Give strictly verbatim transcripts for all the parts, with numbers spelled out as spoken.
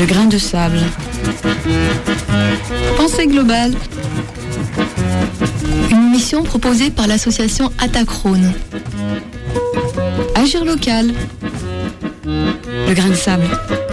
Le grain de sable. Pensée globale. Une émission proposée par l'association Atacrone. Agir local. Le grain de sable.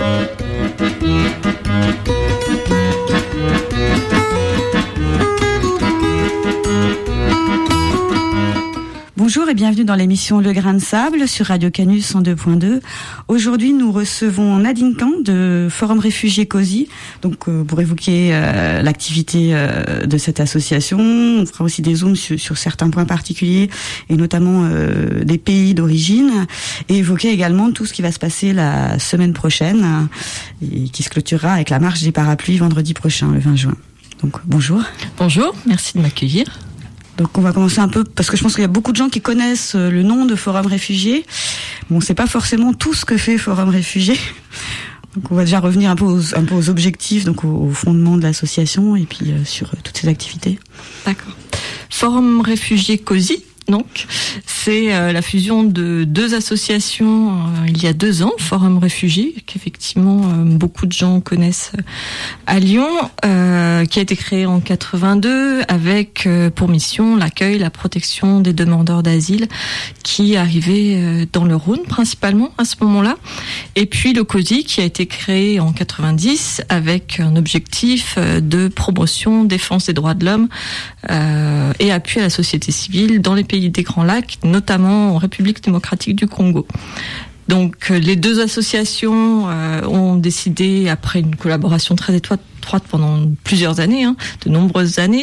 Bonjour et bienvenue dans l'émission Le Grain de Sable sur Radio Canus cent deux point deux. Aujourd'hui, nous recevons Nadine Kahn de Forum Réfugiés Cozy, donc euh, pour évoquer euh, l'activité euh, de cette association. On fera aussi des zooms sur, sur certains points particuliers et notamment euh, des pays d'origine, et évoquer également tout ce qui va se passer la semaine prochaine et qui se clôturera avec la marche des parapluies vendredi prochain, le vingt juin. Donc bonjour. Bonjour, merci de m'accueillir. Donc on va commencer un peu, parce que je pense qu'il y a beaucoup de gens qui connaissent le nom de Forum Réfugiés. Bon, on ne sait pas forcément tout ce que fait Forum Réfugiés. Donc on va déjà revenir un peu aux, un peu aux objectifs, donc au, au fondement de l'association, et puis euh, sur euh, toutes ses activités. D'accord. Forum Réfugiés Cozy, donc, c'est euh, la fusion de deux associations euh, il y a deux ans, Forum Réfugiés, qu'effectivement euh, beaucoup de gens connaissent euh, à Lyon, euh, qui a été créé en quatre-vingt-deux avec euh, pour mission l'accueil, la protection des demandeurs d'asile qui arrivaient euh, dans le Rhône principalement à ce moment-là. Et puis le Cozy qui a été créé en quatre-vingt-dix avec un objectif euh, de promotion, défense des droits de l'homme euh, et appui à la société civile dans les pays des Grands Lacs, notamment en République démocratique du Congo. Donc les deux associations euh, ont décidé, après une collaboration très étroite pendant plusieurs années, hein, de nombreuses années,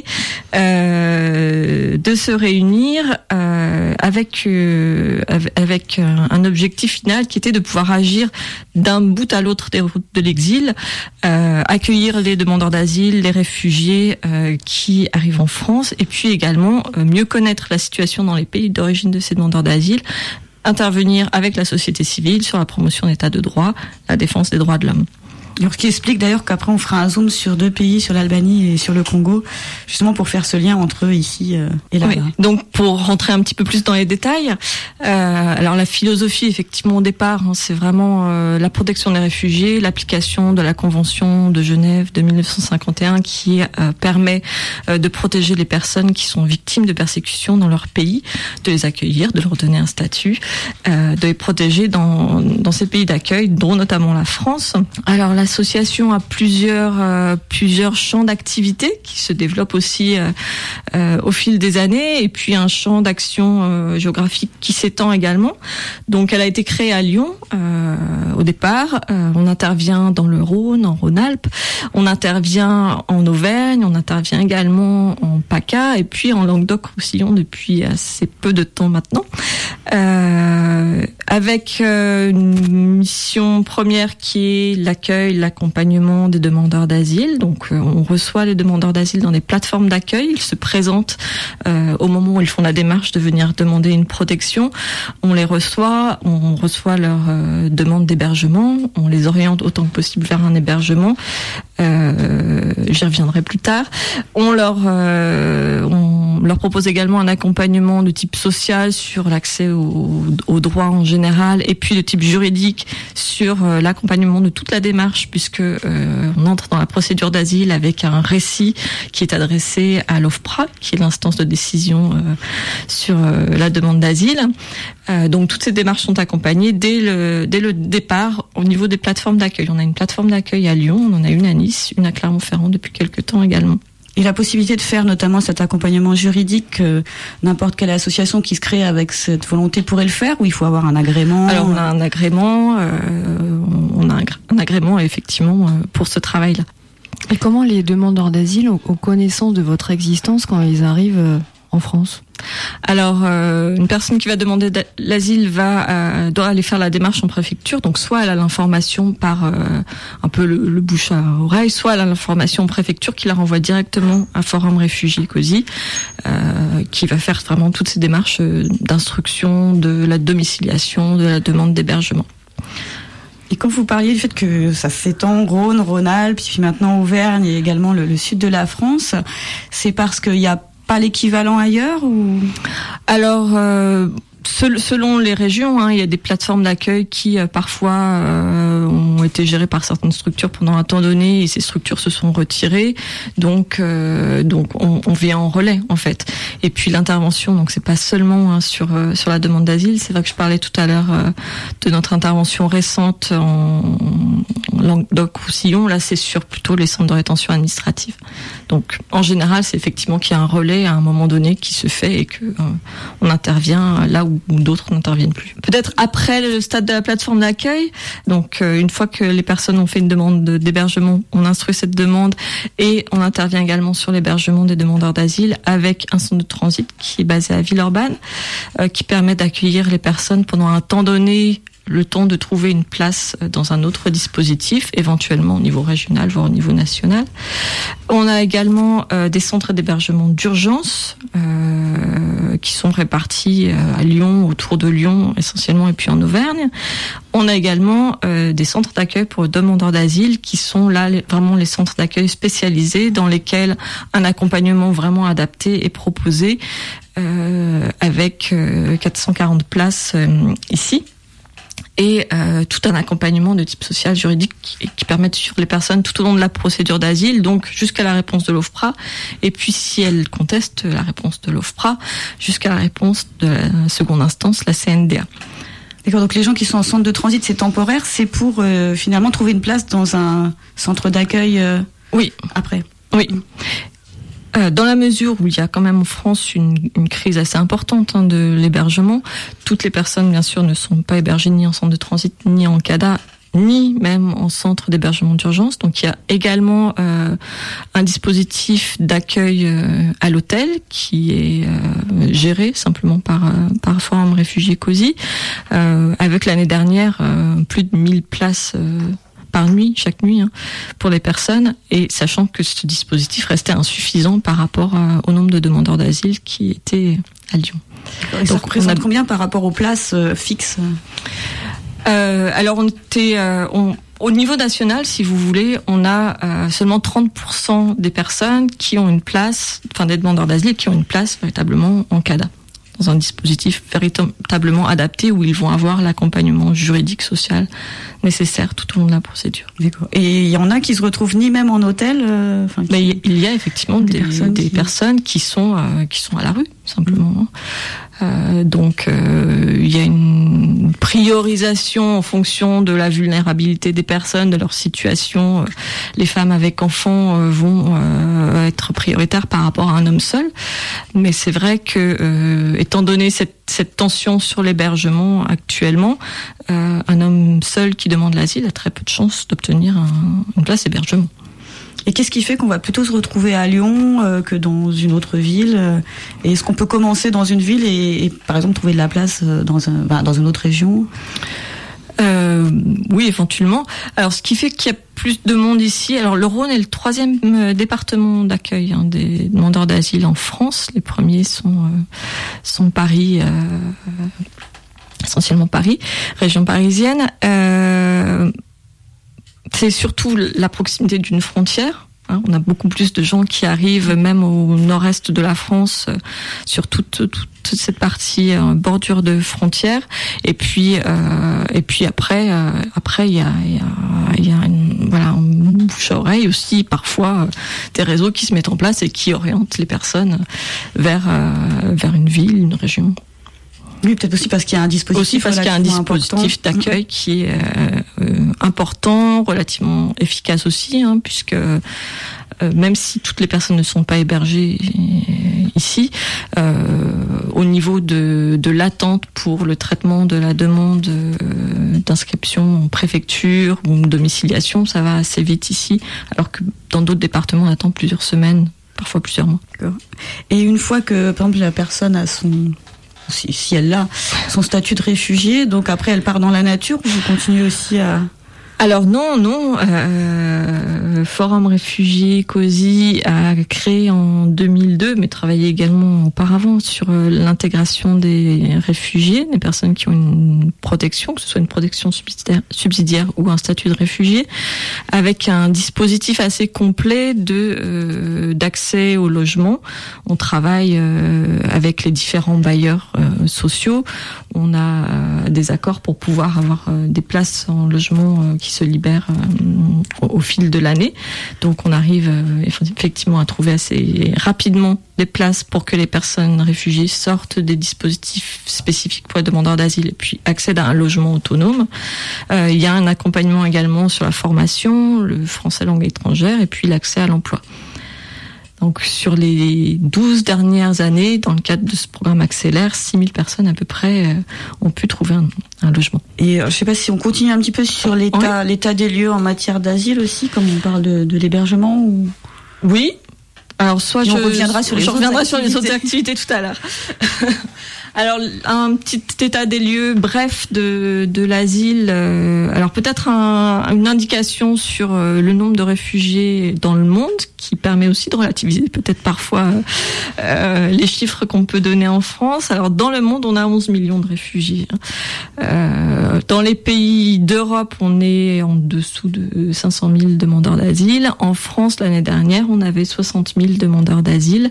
euh, de se réunir euh, avec euh, avec un, un objectif final qui était de pouvoir agir d'un bout à l'autre des routes de l'exil, euh, accueillir les demandeurs d'asile, les réfugiés euh, qui arrivent en France, et puis également euh, mieux connaître la situation dans les pays d'origine de ces demandeurs d'asile, intervenir avec la société civile sur la promotion d'état de droit, la défense des droits de l'homme. Donc, ce qui explique d'ailleurs qu'après on fera un zoom sur deux pays, sur l'Albanie et sur le Congo, justement pour faire ce lien entre eux ici euh, et là-bas. Oui. Donc pour rentrer un petit peu plus dans les détails, euh, alors la philosophie effectivement au départ, hein, c'est vraiment euh, la protection des réfugiés, l'application de la Convention de Genève de mille neuf cent cinquante et un qui euh, permet euh, de protéger les personnes qui sont victimes de persécutions dans leur pays, de les accueillir, de leur donner un statut, euh, de les protéger dans dans ces pays d'accueil, dont notamment la France. Alors la L'association a plusieurs euh, plusieurs champs d'activité qui se développent aussi euh, euh, au fil des années, et puis un champ d'action euh, géographique qui s'étend également. Donc elle a été créée à Lyon euh, au départ. Euh, on intervient dans le Rhône, en Rhône-Alpes, on intervient en Auvergne, on intervient également en PACA et puis en Languedoc-Roussillon depuis assez peu de temps maintenant. Euh, avec euh, une mission première qui est l'accueil, l'accompagnement des demandeurs d'asile. Donc euh, on reçoit les demandeurs d'asile dans des plateformes d'accueil, ils se présentent euh, au moment où ils font la démarche de venir demander une protection, on les reçoit, on reçoit leur euh, demande d'hébergement, on les oriente autant que possible vers un hébergement, euh, j'y reviendrai plus tard. On leur euh, on leur propose également un accompagnement de type social sur l'accès aux au droits en général, et puis de type juridique sur euh, l'accompagnement de toute la démarche, puisque euh, on entre dans la procédure d'asile avec un récit qui est adressé à l'OFPRA, qui est l'instance de décision euh, sur euh, la demande d'asile. Euh, donc toutes ces démarches sont accompagnées dès le dès le départ au niveau des plateformes d'accueil. On a une plateforme d'accueil à Lyon, on en a une à Nice, une à Clermont-Ferrand depuis quelques temps également. Et la possibilité de faire notamment cet accompagnement juridique, euh, n'importe quelle association qui se crée avec cette volonté pourrait le faire, ou il faut avoir un agrément? Alors on a un agrément, euh, on a un, un agrément effectivement euh, pour ce travail-là. Et comment les demandeurs d'asile ont, ont connaissance de votre existence quand ils arrivent euh, en France? Alors, euh, une personne qui va demander l'asile va euh, doit aller faire la démarche en préfecture. Donc, soit elle a l'information par euh, un peu le, le bouche à oreille, soit elle a l'information en préfecture qui la renvoie directement à Forum Réfugiés Cozy, euh, qui va faire vraiment toutes ces démarches d'instruction, de la domiciliation, de la demande d'hébergement. Et quand vous parliez du fait que ça s'étend Rhône, Rhône-Alpes, puis maintenant Auvergne et également le, le sud de la France, c'est parce qu'il y a pas l'équivalent ailleurs ou? Alors, euh, selon les régions, hein, il y a des plateformes d'accueil qui euh, parfois euh, ont été gérées par certaines structures pendant un temps donné et ces structures se sont retirées. Donc, euh, donc on, on vient en relais en fait. Et puis l'intervention, donc c'est pas seulement hein, sur euh, sur la demande d'asile. C'est vrai que je parlais tout à l'heure euh, de notre intervention récente en, en Languedoc-Roussillon. Là, c'est sur plutôt les centres de rétention administrative. Donc, en général, c'est effectivement qu'il y a un relais à un moment donné qui se fait et que euh, on intervient là où, où d'autres n'interviennent plus. Peut-être après le stade de la plateforme d'accueil. Donc, euh, une fois que les personnes ont fait une demande de, d'hébergement, on instruit cette demande et on intervient également sur l'hébergement des demandeurs d'asile avec un centre de transit qui est basé à Villeurbanne, euh, qui permet d'accueillir les personnes pendant un temps donné, le temps de trouver une place dans un autre dispositif, éventuellement au niveau régional, voire au niveau national. On a également euh, des centres d'hébergement d'urgence euh, qui sont répartis euh, à Lyon, autour de Lyon essentiellement, et puis en Auvergne. On a également euh, des centres d'accueil pour les demandeurs d'asile qui sont là les, vraiment les centres d'accueil spécialisés dans lesquels un accompagnement vraiment adapté est proposé euh, avec euh, quatre cent quarante places euh, ici. Et euh, tout un accompagnement de type social, juridique qui, qui permet de suivre les personnes tout au long de la procédure d'asile, donc jusqu'à la réponse de l'OFPRA, et puis si elles contestent la réponse de l'OFPRA, jusqu'à la réponse de la seconde instance, la C N D A. D'accord, donc les gens qui sont en centre de transit, c'est temporaire, c'est pour euh, finalement trouver une place dans un centre d'accueil euh, oui. après. Oui. Dans la mesure où il y a quand même en France une, une crise assez importante hein, de l'hébergement, toutes les personnes bien sûr ne sont pas hébergées ni en centre de transit ni en CADA, ni même en centre d'hébergement d'urgence. Donc il y a également euh, un dispositif d'accueil euh, à l'hôtel qui est euh, géré simplement par euh, par Forum Réfugiés COSI, euh, avec l'année dernière euh, plus de mille places euh, par nuit, chaque nuit, hein, pour les personnes, et sachant que ce dispositif restait insuffisant par rapport à, au nombre de demandeurs d'asile qui étaient à Lyon. Et ça Donc, représente a... combien par rapport aux places euh, fixes euh, Alors, on était... Euh, on... Au niveau national, si vous voulez, on a euh, seulement trente pour cent des personnes qui ont une place, enfin des demandeurs d'asile qui ont une place véritablement en CADA, dans un dispositif véritablement adapté où ils vont avoir l'accompagnement juridique, social nécessaire tout au long de la procédure. D'accord. Et il y en a qui se retrouvent ni même en hôtel euh, enfin, qui... Mais il y a effectivement des, des, personnes, des qui... personnes qui sont euh, qui sont à la rue simplement. Mmh. Euh, donc euh, il y a une priorisation en fonction de la vulnérabilité des personnes, de leur situation. Euh, les femmes avec enfants euh, vont euh, être prioritaires par rapport à un homme seul. Mais c'est vrai que euh, étant donné cette cette tension sur l'hébergement actuellement, euh, un homme seul qui demande l'asile a très peu de chances d'obtenir un, une place hébergement. Et qu'est-ce qui fait qu'on va plutôt se retrouver à Lyon euh, que dans une autre ville euh, Et est-ce qu'on peut commencer dans une ville et, et par exemple trouver de la place dans, un, bah, dans une autre région ? Euh, oui, éventuellement. Alors, ce qui fait qu'il y a plus de monde ici. Alors, le Rhône est le troisième département d'accueil hein, des demandeurs d'asile en France. Les premiers sont euh, sont Paris, euh, essentiellement Paris, région parisienne. Euh, c'est surtout la proximité d'une frontière. Hein, on a beaucoup plus de gens qui arrivent même au nord-est de la France, euh, sur toute, toute, toute cette partie euh, bordure de frontières. Et puis, euh, et puis après, euh, après il y a, il y a, il y a une, voilà, un bouche à oreille aussi, parfois euh, des réseaux qui se mettent en place et qui orientent les personnes vers euh, vers une ville, une région. Oui, peut-être aussi parce qu'il y a un dispositif aussi parce qu'il y a un dispositif important. d'accueil qui est euh, euh, important, relativement efficace aussi, hein, puisque euh, même si toutes les personnes ne sont pas hébergées ici, euh, au niveau de, de l'attente pour le traitement de la demande euh, d'inscription en préfecture ou domiciliation, ça va assez vite ici, alors que dans d'autres départements, on attend plusieurs semaines, parfois plusieurs mois. D'accord. Et une fois que, par exemple, la personne a son... Si, si elle a son statut de réfugié, donc après elle part dans la nature ou vous continuez aussi à... Alors non, non. Euh, Forum Réfugiés COSI a créé en deux mille deux, mais travaillé également auparavant sur l'intégration des réfugiés, des personnes qui ont une protection, que ce soit une protection subsidiaire, subsidiaire ou un statut de réfugié. avec un dispositif assez complet de euh, d'accès au logement. On travaille euh, avec les différents bailleurs euh, sociaux. On a euh, des accords pour pouvoir avoir euh, des places en logement euh, qui se libèrent euh, au, au fil de l'année. Donc on arrive euh, effectivement à trouver assez rapidement des places pour que les personnes réfugiées sortent des dispositifs spécifiques pour les demandeurs d'asile et puis accèdent à un logement autonome. Euh, il y a un accompagnement également sur la formation, le français langue étrangère et puis l'accès à l'emploi. Donc sur les douze dernières années, dans le cadre de ce programme Accélère, six mille personnes à peu près euh, ont pu trouver un, un logement. Et euh, je sais pas si on continue un petit peu sur l'état, oui. l'état des lieux en matière d'asile aussi, comme on parle de, de l'hébergement ou... Oui. Alors soit je, on reviendra sur les, je autres, reviendrai activités. sur les autres activités tout à l'heure. Alors un petit état des lieux bref de de l'asile. Euh, alors peut-être un, une indication sur euh, le nombre de réfugiés dans le monde, qui permet aussi de relativiser peut-être parfois euh, les chiffres qu'on peut donner en France. Alors dans le monde, on a onze millions de réfugiés. Euh, dans les pays d'Europe, on est en dessous de cinq cent mille demandeurs d'asile. En France, l'année dernière, on avait soixante mille demandeurs d'asile,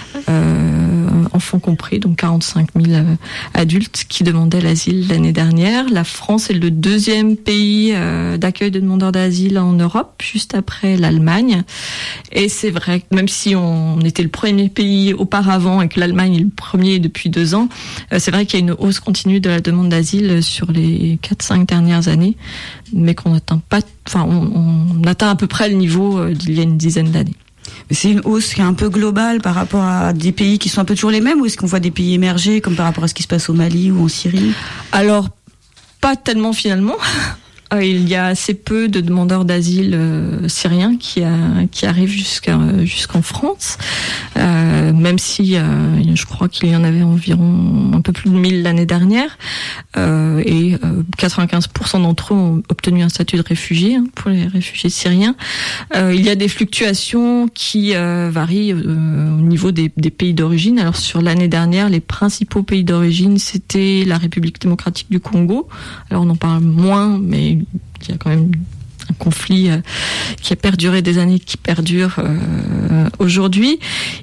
euh, enfants compris, donc quarante-cinq mille adultes qui demandaient l'asile l'année dernière. La France est le deuxième pays euh, d'accueil de demandeurs d'asile en Europe, juste après l'Allemagne. Et c'est vrai que même si on était le premier pays auparavant et que l'Allemagne est le premier depuis deux ans, euh, c'est vrai qu'il y a une hausse continue de la demande d'asile sur les quatre cinq dernières années, mais qu'on n'atteint pas, enfin on, on atteint à peu près le niveau euh, d'il y a une dizaine d'années. Mais c'est une hausse qui est un peu globale par rapport à des pays qui sont un peu toujours les mêmes, ou est-ce qu'on voit des pays émerger comme par rapport à ce qui se passe au Mali ou en Syrie? Alors, pas tellement finalement. Il y a assez peu de demandeurs d'asile euh, syriens qui, a, qui arrivent jusqu'à, jusqu'en France, euh, même si euh, je crois qu'il y en avait environ un peu plus de mille l'année dernière, euh, et euh, quatre-vingt-quinze pour cent d'entre eux ont obtenu un statut de réfugié, hein, pour les réfugiés syriens. Euh, il y a des fluctuations qui euh, varient euh, au niveau des, des pays d'origine. Alors sur l'année dernière, les principaux pays d'origine, c'était la République démocratique du Congo. Alors on en parle moins, mais il y a quand même un conflit euh, qui a perduré des années, qui perdure euh, aujourd'hui.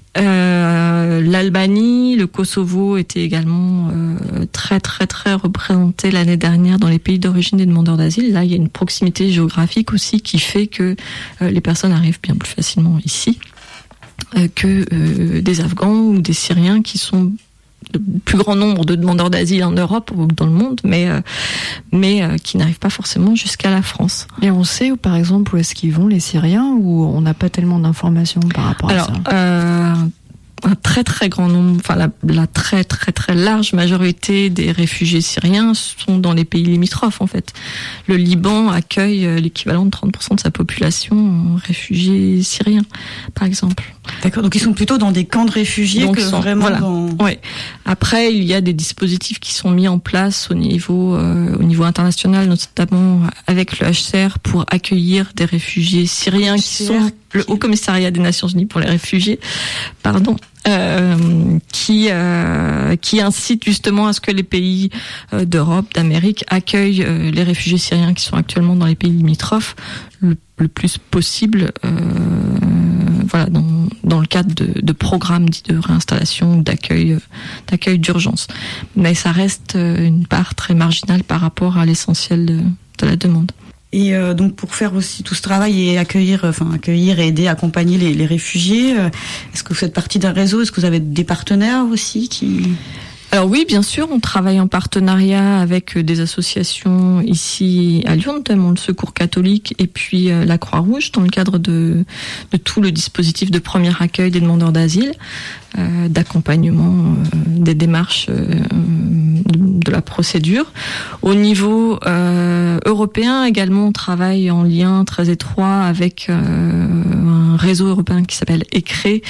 Euh, L'Albanie, le Kosovo étaient également euh, très très très représentés l'année dernière dans les pays d'origine des demandeurs d'asile. Là, il y a une proximité géographique aussi qui fait que euh, les personnes arrivent bien plus facilement ici euh, que euh, des Afghans ou des Syriens qui sont le plus grand nombre de demandeurs d'asile en Europe ou dans le monde, mais euh, mais euh, qui n'arrivent pas forcément jusqu'à la France. Et on sait, par exemple, où est-ce qu'ils vont, les Syriens, ou on n'a pas tellement d'informations par rapport Alors, à ça euh, un très très grand nombre, enfin la, la très très très large majorité des réfugiés syriens sont dans les pays limitrophes en fait. Le Liban accueille l'équivalent de trente pour cent de sa population en réfugiés syriens, par exemple. D'accord, donc ils sont plutôt dans des camps de réfugiés donc que sont, vraiment voilà. dans... Ouais. Après, il y a des dispositifs qui sont mis en place au niveau euh, au niveau international, notamment avec le H C R pour accueillir des réfugiés syriens qui sont le Haut Commissariat des Nations Unies pour les réfugiés, pardon, euh, qui euh, qui incite justement à ce que les pays euh, d'Europe, d'Amérique accueillent euh, les réfugiés syriens qui sont actuellement dans les pays limitrophes le, le plus possible. Euh, voilà, dans, dans le cadre de, de programmes dits de réinstallation ou d'accueil, d'accueil d'urgence. Mais ça reste une part très marginale par rapport à l'essentiel de, de la demande. Et euh, donc pour faire aussi tout ce travail et accueillir, enfin accueillir et aider, accompagner les, les réfugiés, euh, est-ce que vous faites partie d'un réseau? Est-ce que vous avez des partenaires aussi qui... Alors oui, bien sûr, on travaille en partenariat avec des associations ici à Lyon, notamment le Secours catholique et puis la Croix-Rouge, dans le cadre de, de tout le dispositif de premier accueil des demandeurs d'asile, euh, d'accompagnement euh, des démarches euh, de, de la procédure. Au niveau euh, européen également, on travaille en lien très étroit avec euh, un réseau européen qui s'appelle ECRE,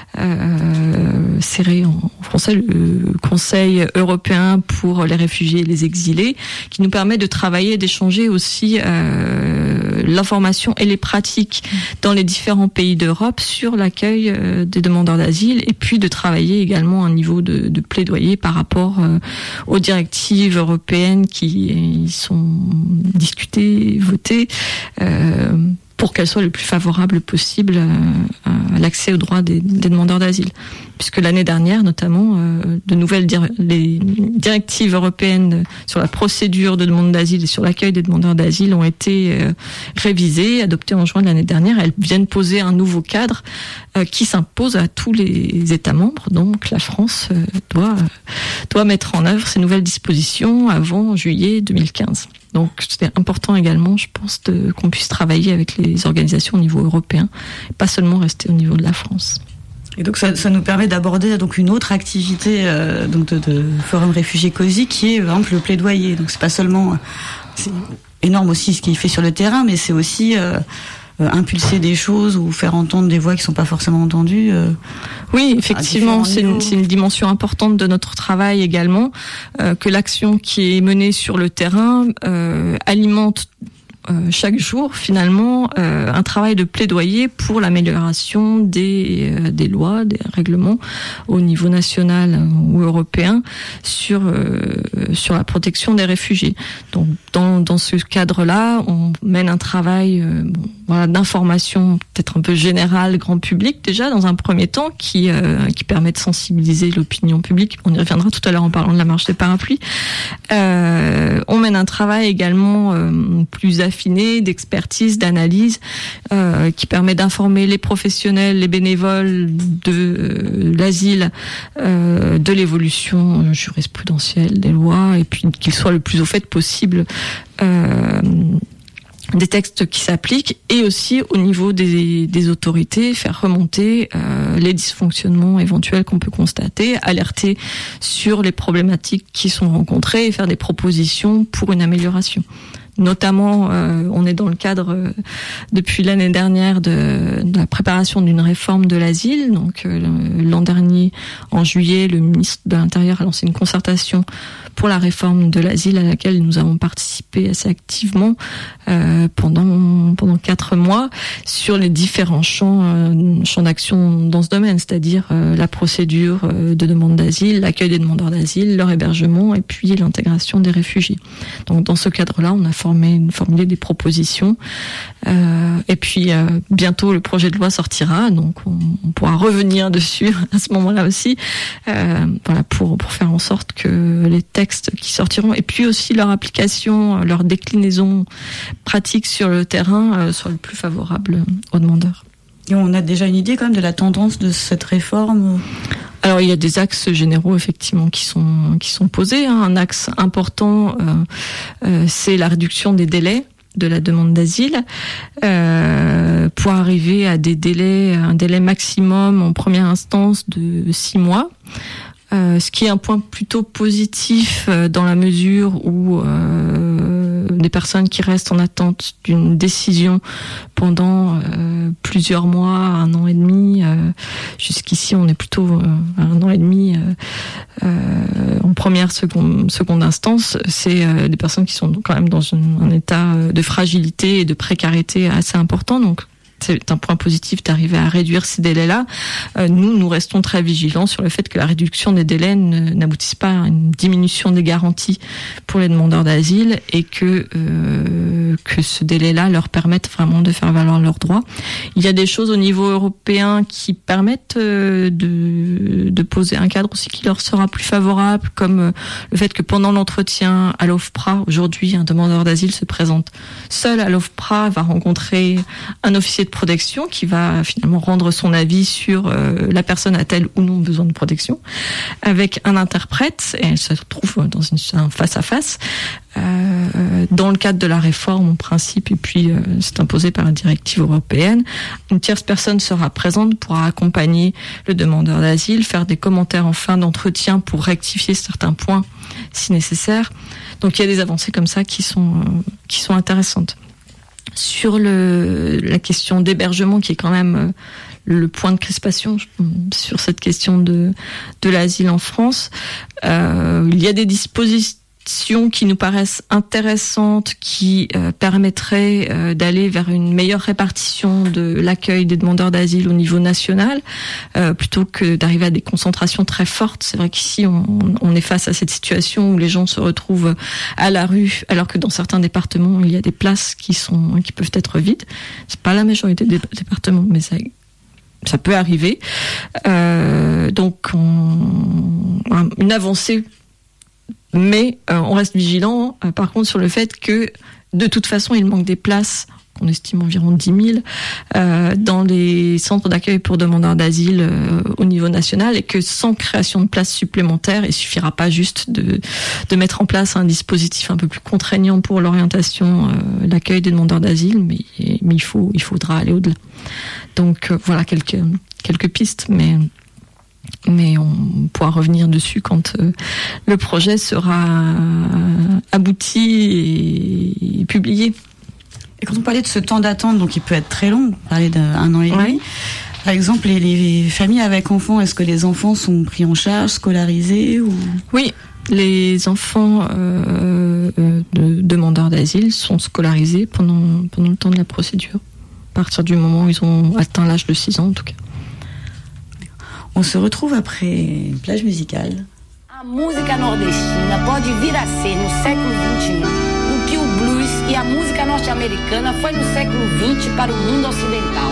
euh, serré en français, le Conseil européen pour les réfugiés et les exilés, qui nous permet de travailler et d'échanger aussi euh, l'information et les pratiques dans les différents pays d'Europe sur l'accueil euh, des demandeurs d'asile, et puis de travailler également à un niveau de, de plaidoyer par rapport euh, aux directives européennes qui y sont discutées, votées, euh, pour qu'elle soit le plus favorable possible à l'accès aux droits des, des demandeurs d'asile. Puisque l'année dernière, notamment, euh, de nouvelles dir- les directives européennes sur la procédure de demande d'asile et sur l'accueil des demandeurs d'asile ont été euh, révisées, adoptées en juin de l'année dernière. Elles viennent poser un nouveau cadre euh, qui s'impose à tous les États membres. Donc la France euh, doit, doit mettre en œuvre ces nouvelles dispositions avant juillet deux mille quinze. Donc c'était important également, je pense, de, qu'on puisse travailler avec les organisations au niveau européen, pas seulement rester au niveau de la France. Et donc ça, ça nous permet d'aborder donc une autre activité euh, donc de, de Forum Réfugiés Cosy, qui est par exemple le plaidoyer. Donc c'est pas seulement, c'est énorme aussi ce qu'il fait sur le terrain, mais c'est aussi euh, euh, impulser des choses ou faire entendre des voix qui sont pas forcément entendues. Euh, oui, effectivement, c'est une, c'est une dimension importante de notre travail également, euh, que l'action qui est menée sur le terrain euh, alimente Euh, chaque jour finalement euh, un travail de plaidoyer pour l'amélioration des euh, des lois, des règlements au niveau national ou européen sur euh, sur la protection des réfugiés. Donc dans dans ce cadre-là, on mène un travail euh, bon, voilà, d'information peut-être un peu générale, grand public déjà dans un premier temps, qui euh, qui permet de sensibiliser l'opinion publique. On y reviendra tout à l'heure en parlant de la marche des parapluies. Euh, on mène un travail également euh, plus affiné d'expertise, d'analyse, euh, qui permet d'informer les professionnels, les bénévoles de euh, l'asile, euh, de l'évolution jurisprudentielle des lois, et puis qu'ils soient le plus au fait possible euh, des textes qui s'appliquent, et aussi au niveau des, des autorités, faire remonter euh, les dysfonctionnements éventuels qu'on peut constater, alerter sur les problématiques qui sont rencontrées et faire des propositions pour une amélioration. Notamment, euh, on est dans le cadre, euh, depuis l'année dernière, de, de la préparation d'une réforme de l'asile. Donc, euh, l'an dernier, en juillet, le ministre de l'Intérieur a lancé une concertation pour la réforme de l'asile à laquelle nous avons participé assez activement euh, pendant pendant quatre mois sur les différents champs euh, champs d'action dans ce domaine, c'est-à-dire euh, la procédure euh, de demande d'asile, l'accueil des demandeurs d'asile, leur hébergement et puis l'intégration des réfugiés. Donc, dans ce cadre-là, on a formé, formulé des propositions euh, et puis euh, bientôt le projet de loi sortira, donc on, on pourra revenir dessus à ce moment-là aussi, euh, voilà, pour pour faire en sorte que les textes qui sortiront, et puis aussi leur application, leur déclinaison pratique sur le terrain euh, soit le plus favorable aux demandeurs. Et on a déjà une idée quand même de la tendance de cette réforme. Alors il y a des axes généraux effectivement qui sont qui sont posés. Hein. Un axe important, euh, euh, c'est la réduction des délais de la demande d'asile, euh, pour arriver à des délais, un délai maximum en première instance de six mois. Euh, ce qui est un point plutôt positif euh, dans la mesure où euh, des personnes qui restent en attente d'une décision pendant euh, plusieurs mois, un an et demi, euh, jusqu'ici on est plutôt euh, à un an et demi euh, euh, en première, seconde, seconde instance, c'est euh, des personnes qui sont quand même dans une, un état de fragilité et de précarité assez important, donc c'est un point positif d'arriver à réduire ces délais-là. Euh, nous, nous restons très vigilants sur le fait que la réduction des délais ne, n'aboutisse pas à une diminution des garanties pour les demandeurs d'asile, et que euh, que ce délai-là leur permette vraiment de faire valoir leurs droits. Il y a des choses au niveau européen qui permettent euh, de, de poser un cadre aussi qui leur sera plus favorable, comme euh, le fait que pendant l'entretien à l'OFPRA, aujourd'hui, un demandeur d'asile se présente seul à l'OFPRA, va rencontrer un officier de protection qui va finalement rendre son avis sur euh, la personne a-t-elle ou non besoin de protection, avec un interprète, et elle se trouve dans une, un face-à-face. Euh, dans le cadre de la réforme en principe, et puis euh, c'est imposé par la directive européenne, une tierce personne sera présente, pourra accompagner le demandeur d'asile, faire des commentaires en fin d'entretien pour rectifier certains points si nécessaire. Donc il y a des avancées comme ça qui sont euh, qui sont intéressantes. Sur le la question d'hébergement, qui est quand même euh, le point de crispation sur cette question de de l'asile en France, euh, il y a des dispositifs qui nous paraissent intéressantes, qui euh, permettraient euh, d'aller vers une meilleure répartition de l'accueil des demandeurs d'asile au niveau national, euh, plutôt que d'arriver à des concentrations très fortes. C'est vrai qu'ici, on, on est face à cette situation où les gens se retrouvent à la rue, alors que dans certains départements, il y a des places qui sont qui peuvent être vides. C'est pas la majorité des départements, mais ça ça peut arriver. Euh, donc, on, une avancée. Mais euh, on reste vigilant, euh, par contre, sur le fait que, de toute façon, il manque des places, on estime environ dix mille, euh, dans les centres d'accueil pour demandeurs d'asile euh, au niveau national, et que sans création de places supplémentaires, il suffira pas juste de, de mettre en place un dispositif un peu plus contraignant pour l'orientation, euh, l'accueil des demandeurs d'asile, mais, mais il faut, il faudra aller au-delà. Donc euh, voilà quelques, quelques pistes, mais... mais on pourra revenir dessus quand euh, le projet sera abouti et, et publié. Et quand on parlait de ce temps d'attente, donc il peut être très long, on parlait d'un an et demi. Ouais. Par exemple, les, les familles avec enfants, est-ce que les enfants sont pris en charge, scolarisés ou... Oui, les enfants euh, euh, de demandeurs d'asile sont scolarisés pendant, pendant le temps de la procédure, à partir du moment où ils ont atteint l'âge de six ans en tout cas. On se retrouve après une plage musicale. A música nordestina pode vir a ser no século vinte e um o que o blues e a música norte-americana foi no século vinte para o mundo ocidental.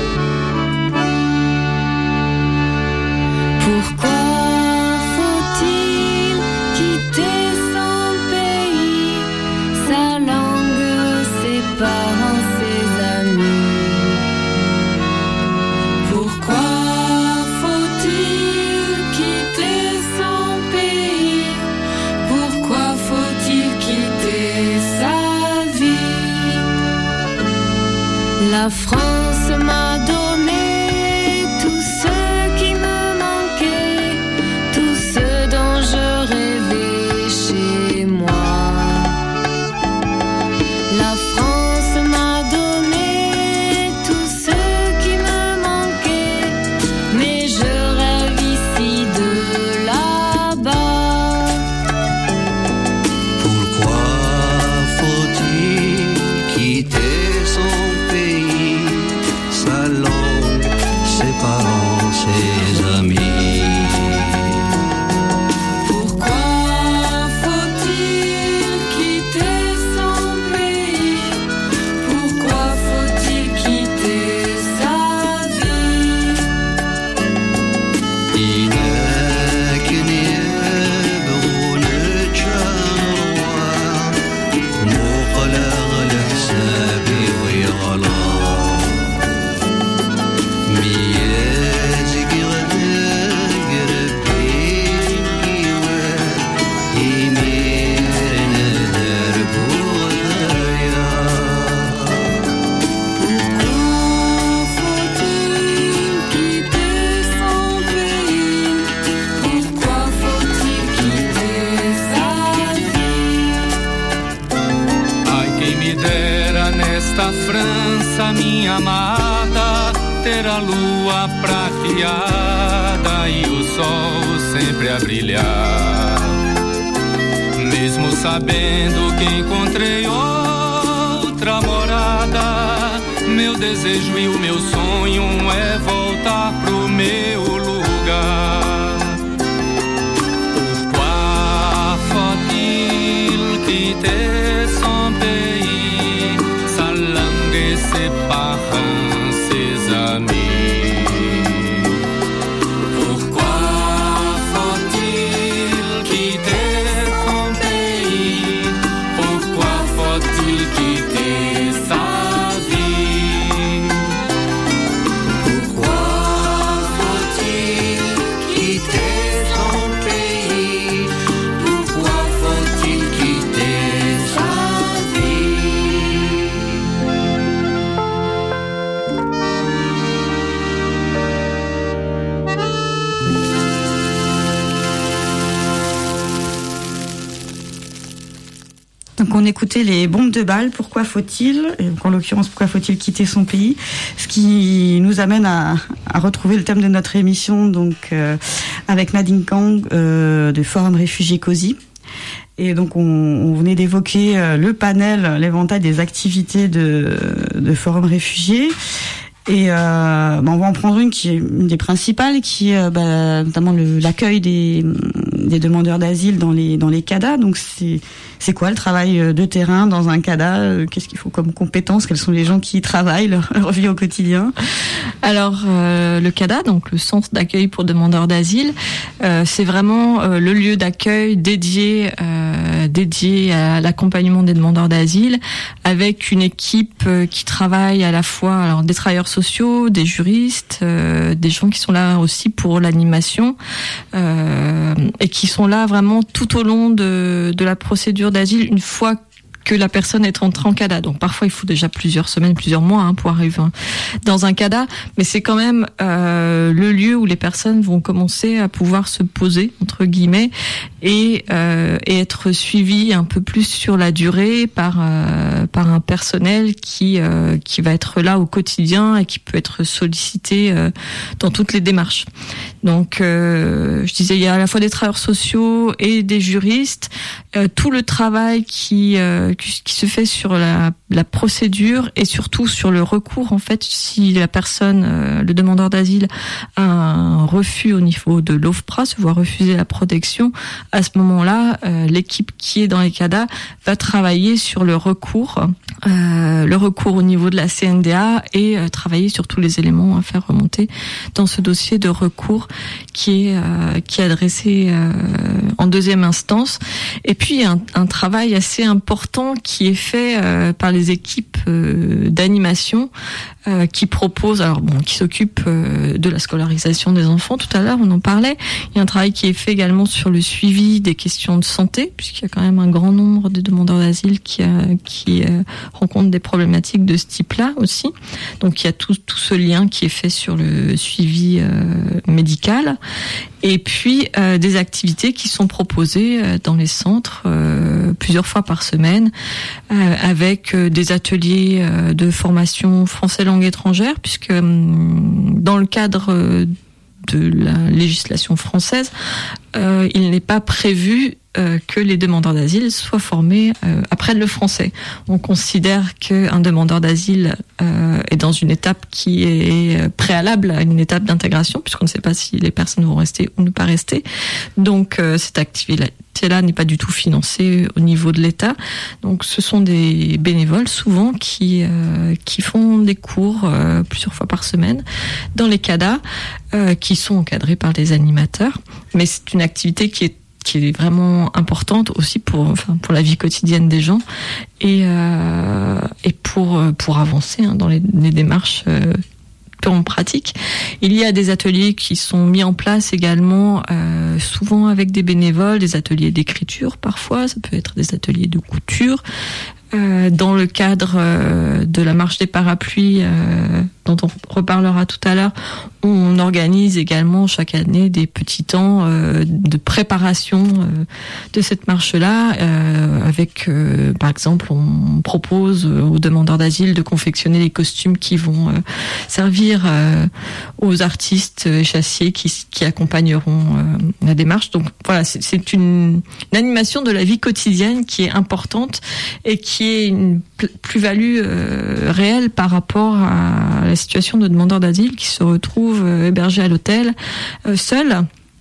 Pourquoi faut-il quitter son pays, sa langue, ses parents, ses amis? Pourquoi la France m'a donné tout ce qui me manquait, tout ce dont je rêvais chez moi. La France m'a donné tout ce qui me manquait, mais je rêve ici de là-bas. Pourquoi faut-il quitter son sa langue, ses parents, ses amis? Pourquoi faut-il quitter son pays? Pourquoi faut-il quitter sa vie? minha amada, ter a lua prateada e o sol sempre a brilhar. Mesmo sabendo que encontrei outra morada, meu desejo e o meu sonho é voltar pro meu lugar. Pourquoi faut-il quitter son pays, sa langue et ses parents, ses amis? Donc on écoutait les bombes de Bâle, pourquoi faut-il, et donc en l'occurrence pourquoi faut-il quitter son pays, ce qui nous amène à, à retrouver le thème de notre émission, donc euh, avec Nadine Kang euh, de Forum Réfugiés COSI. Et donc, on, on venait d'évoquer euh, le panel, l'éventail des activités de, de Forum Réfugiés. Et euh, bah on va en prendre une qui est une des principales, qui est euh, bah, notamment le, l'accueil des, des demandeurs d'asile dans les dans les C A D A. Donc c'est c'est quoi le travail de terrain dans un C A D A ? Qu'est-ce qu'il faut comme compétences ? Quels sont les gens qui y travaillent, leur, leur vie au quotidien ? Alors euh, le C A D A, donc le centre d'accueil pour demandeurs d'asile, euh, c'est vraiment euh, le lieu d'accueil dédié euh, dédié à l'accompagnement des demandeurs d'asile, avec une équipe euh, qui travaille à la fois alors des travailleurs sociaux, des juristes, euh, des gens qui sont là aussi pour l'animation euh, et qui sont là vraiment tout au long de, de la procédure d'asile une fois que la personne est entrée en C A D A. Donc parfois il faut déjà plusieurs semaines, plusieurs mois hein, pour arriver dans un C A D A, mais c'est quand même euh, le lieu où les personnes vont commencer à pouvoir se poser entre guillemets et, euh, et être suivies un peu plus sur la durée par euh, par un personnel qui euh, qui va être là au quotidien et qui peut être sollicité euh, dans toutes les démarches. Donc euh, je disais il y a à la fois des travailleurs sociaux et des juristes, euh, tout le travail qui euh, qui se fait sur la, la procédure et surtout sur le recours. En fait, si la personne, euh, le demandeur d'asile, a un refus au niveau de l'O F P R A, se voit refuser la protection, à ce moment-là, euh, l'équipe qui est dans les C A D A va travailler sur le recours, euh, le recours au niveau de la C N D A et euh, travailler sur tous les éléments à faire remonter dans ce dossier de recours qui est euh, qui est adressé euh, en deuxième instance. Et puis il y a un, un travail assez important qui est fait euh, par les équipes euh, d'animation euh, qui proposent, alors bon, qui s'occupent euh, de la scolarisation des enfants. Tout à l'heure, on en parlait. Il y a un travail qui est fait également sur le suivi des questions de santé, puisqu'il y a quand même un grand nombre de demandeurs d'asile qui, euh, qui euh, rencontrent des problématiques de ce type-là aussi. Donc il y a tout, tout ce lien qui est fait sur le suivi euh, médical. Et puis euh, des activités qui sont proposées euh, dans les centres euh, plusieurs fois par semaine, euh, avec euh, des ateliers euh, de formation français langue étrangère, puisque euh, dans le cadre euh, de la législation française, euh, il n'est pas prévu euh, que les demandeurs d'asile soient formés euh, apprennent le français. On considère qu'un demandeur d'asile euh, est dans une étape qui est préalable à une étape d'intégration, puisqu'on ne sait pas si les personnes vont rester ou ne pas rester. Donc euh, cette activité-là n'est pas du tout financée au niveau de l'État. Donc ce sont des bénévoles souvent qui euh, qui font des cours euh, plusieurs fois par semaine dans les C A D A, euh, qui sont encadrés par des animateurs. Mais c'est une activité qui est qui est vraiment importante aussi pour enfin pour la vie quotidienne des gens et euh, et pour pour avancer hein, dans les, les démarches euh, purement pratiques. Il y a des ateliers qui sont mis en place également, euh, souvent avec des bénévoles, des ateliers d'écriture parfois, ça peut être des ateliers de couture. Euh, dans le cadre euh, de la marche des parapluies, euh, dont on reparlera tout à l'heure, on organise également chaque année des petits temps euh, de préparation euh, de cette marche-là, euh, avec, euh, par exemple, on propose aux demandeurs d'asile de confectionner les costumes qui vont euh, servir euh, aux artistes échassiers qui, qui accompagneront euh, la démarche. Donc voilà, c'est, c'est une, une animation de la vie quotidienne qui est importante et qui est une plus-value euh, réelle par rapport à la situation de demandeurs d'asile qui se retrouvent euh, hébergés à l'hôtel, euh, seuls,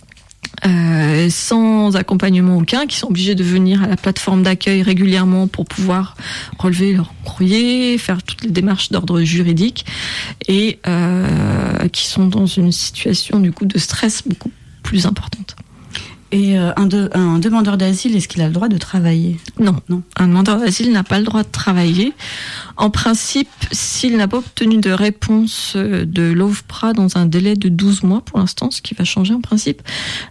euh, sans accompagnement aucun, qui sont obligés de venir à la plateforme d'accueil régulièrement pour pouvoir relever leur courrier, faire toutes les démarches d'ordre juridique, et euh, qui sont dans une situation du coup de stress beaucoup plus importante. Et euh, un, de, un demandeur d'asile, est-ce qu'il a le droit de travailler ? Non, non. Un demandeur d'asile n'a pas le droit de travailler. En principe, s'il n'a pas obtenu de réponse de l'O F P R A dans un délai de douze mois, pour l'instant, ce qui va changer en principe,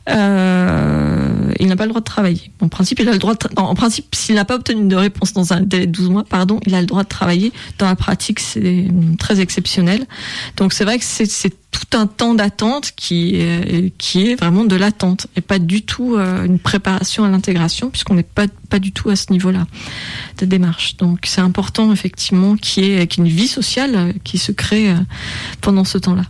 euh, il n'a pas le droit de travailler. En principe, il a le droit de tra- non, en principe, s'il n'a pas obtenu de réponse dans un délai de douze mois, pardon, il a le droit de travailler. Dans la pratique, c'est très exceptionnel. Donc c'est vrai que c'est, c'est tout un temps d'attente qui est, qui est vraiment de l'attente et pas du tout euh, une préparation à l'intégration, puisqu'on n'est pas pas du tout à ce niveau-là de démarche. Donc c'est important effectivement qu'il y ait, qu'il y ait une vie sociale qui se crée pendant ce temps-là.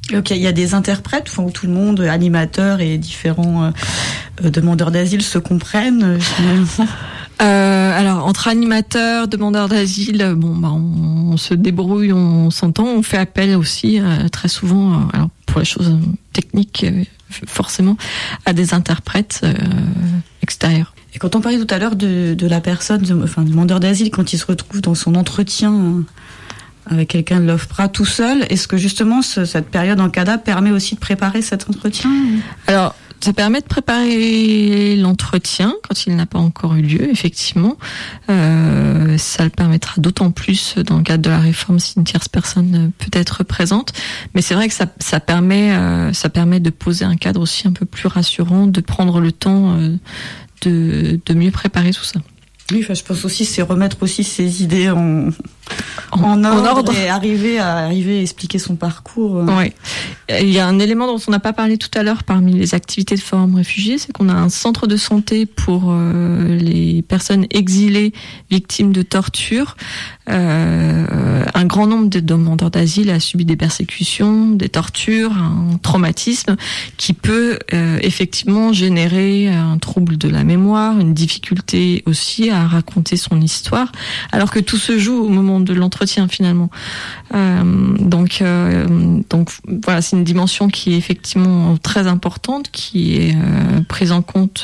Ok, il y a des interprètes, enfin, où tout le monde, animateurs et différents euh, euh, demandeurs d'asile se comprennent euh, finalement. Euh, alors entre animateurs, demandeurs d'asile, bon bah on, on se débrouille, on, on s'entend, on fait appel aussi euh, très souvent, euh, alors pour les choses techniques euh, forcément, à des interprètes euh, extérieurs. Et quand on parlait tout à l'heure de, de la personne, de, enfin demandeur d'asile, quand il se retrouve dans son entretien euh, avec quelqu'un de l'OFPRA tout seul, est-ce que justement ce, cette période en CADA permet aussi de préparer cet entretien ? Alors ça permet de préparer l'entretien quand il n'a pas encore eu lieu, effectivement. Euh, ça le permettra d'autant plus dans le cadre de la réforme si une tierce personne peut être présente. Mais c'est vrai que ça, ça permet, euh, ça permet de poser un cadre aussi un peu plus rassurant, de prendre le temps euh, de, de mieux préparer tout ça. Oui, enfin, je pense aussi c'est remettre aussi ses idées en, en, en, ordre, en ordre et arriver à arriver à expliquer son parcours. Oui. Il y a un élément dont on n'a pas parlé tout à l'heure parmi les activités de Forum Réfugiés, c'est qu'on a un centre de santé pour euh, les personnes exilées victimes de torture. Euh, un grand nombre de demandeurs d'asile a subi des persécutions, des tortures, un traumatisme qui peut euh, effectivement générer un trouble de la mémoire, une difficulté aussi à raconter son histoire, alors que tout se joue au moment de l'entretien finalement. Euh, donc, euh, donc voilà, c'est une dimension qui est effectivement très importante, qui est euh, prise en compte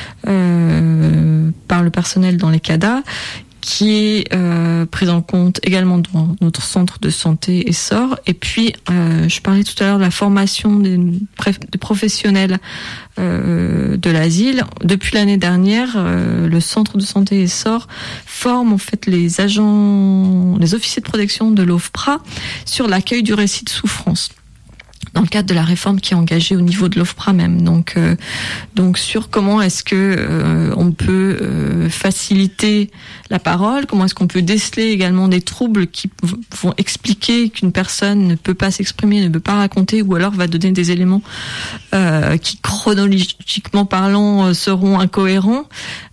euh, par le personnel dans les CADA, qui est euh, prise en compte également dans notre centre de santé Essor. Et puis, euh, je parlais tout à l'heure de la formation des, des professionnels euh, de l'asile. Depuis l'année dernière, euh, le centre de santé Essor forme en fait les agents, les officiers de protection de l'OFPRA sur l'accueil du récit de souffrance, dans le cadre de la réforme qui est engagée au niveau de l'OFPRA même. Donc, euh, donc sur comment est-ce que euh, on peut euh, faciliter la parole, comment est-ce qu'on peut déceler également des troubles qui v- vont expliquer qu'une personne ne peut pas s'exprimer, ne peut pas raconter, ou alors va donner des éléments euh, qui chronologiquement parlant euh, seront incohérents.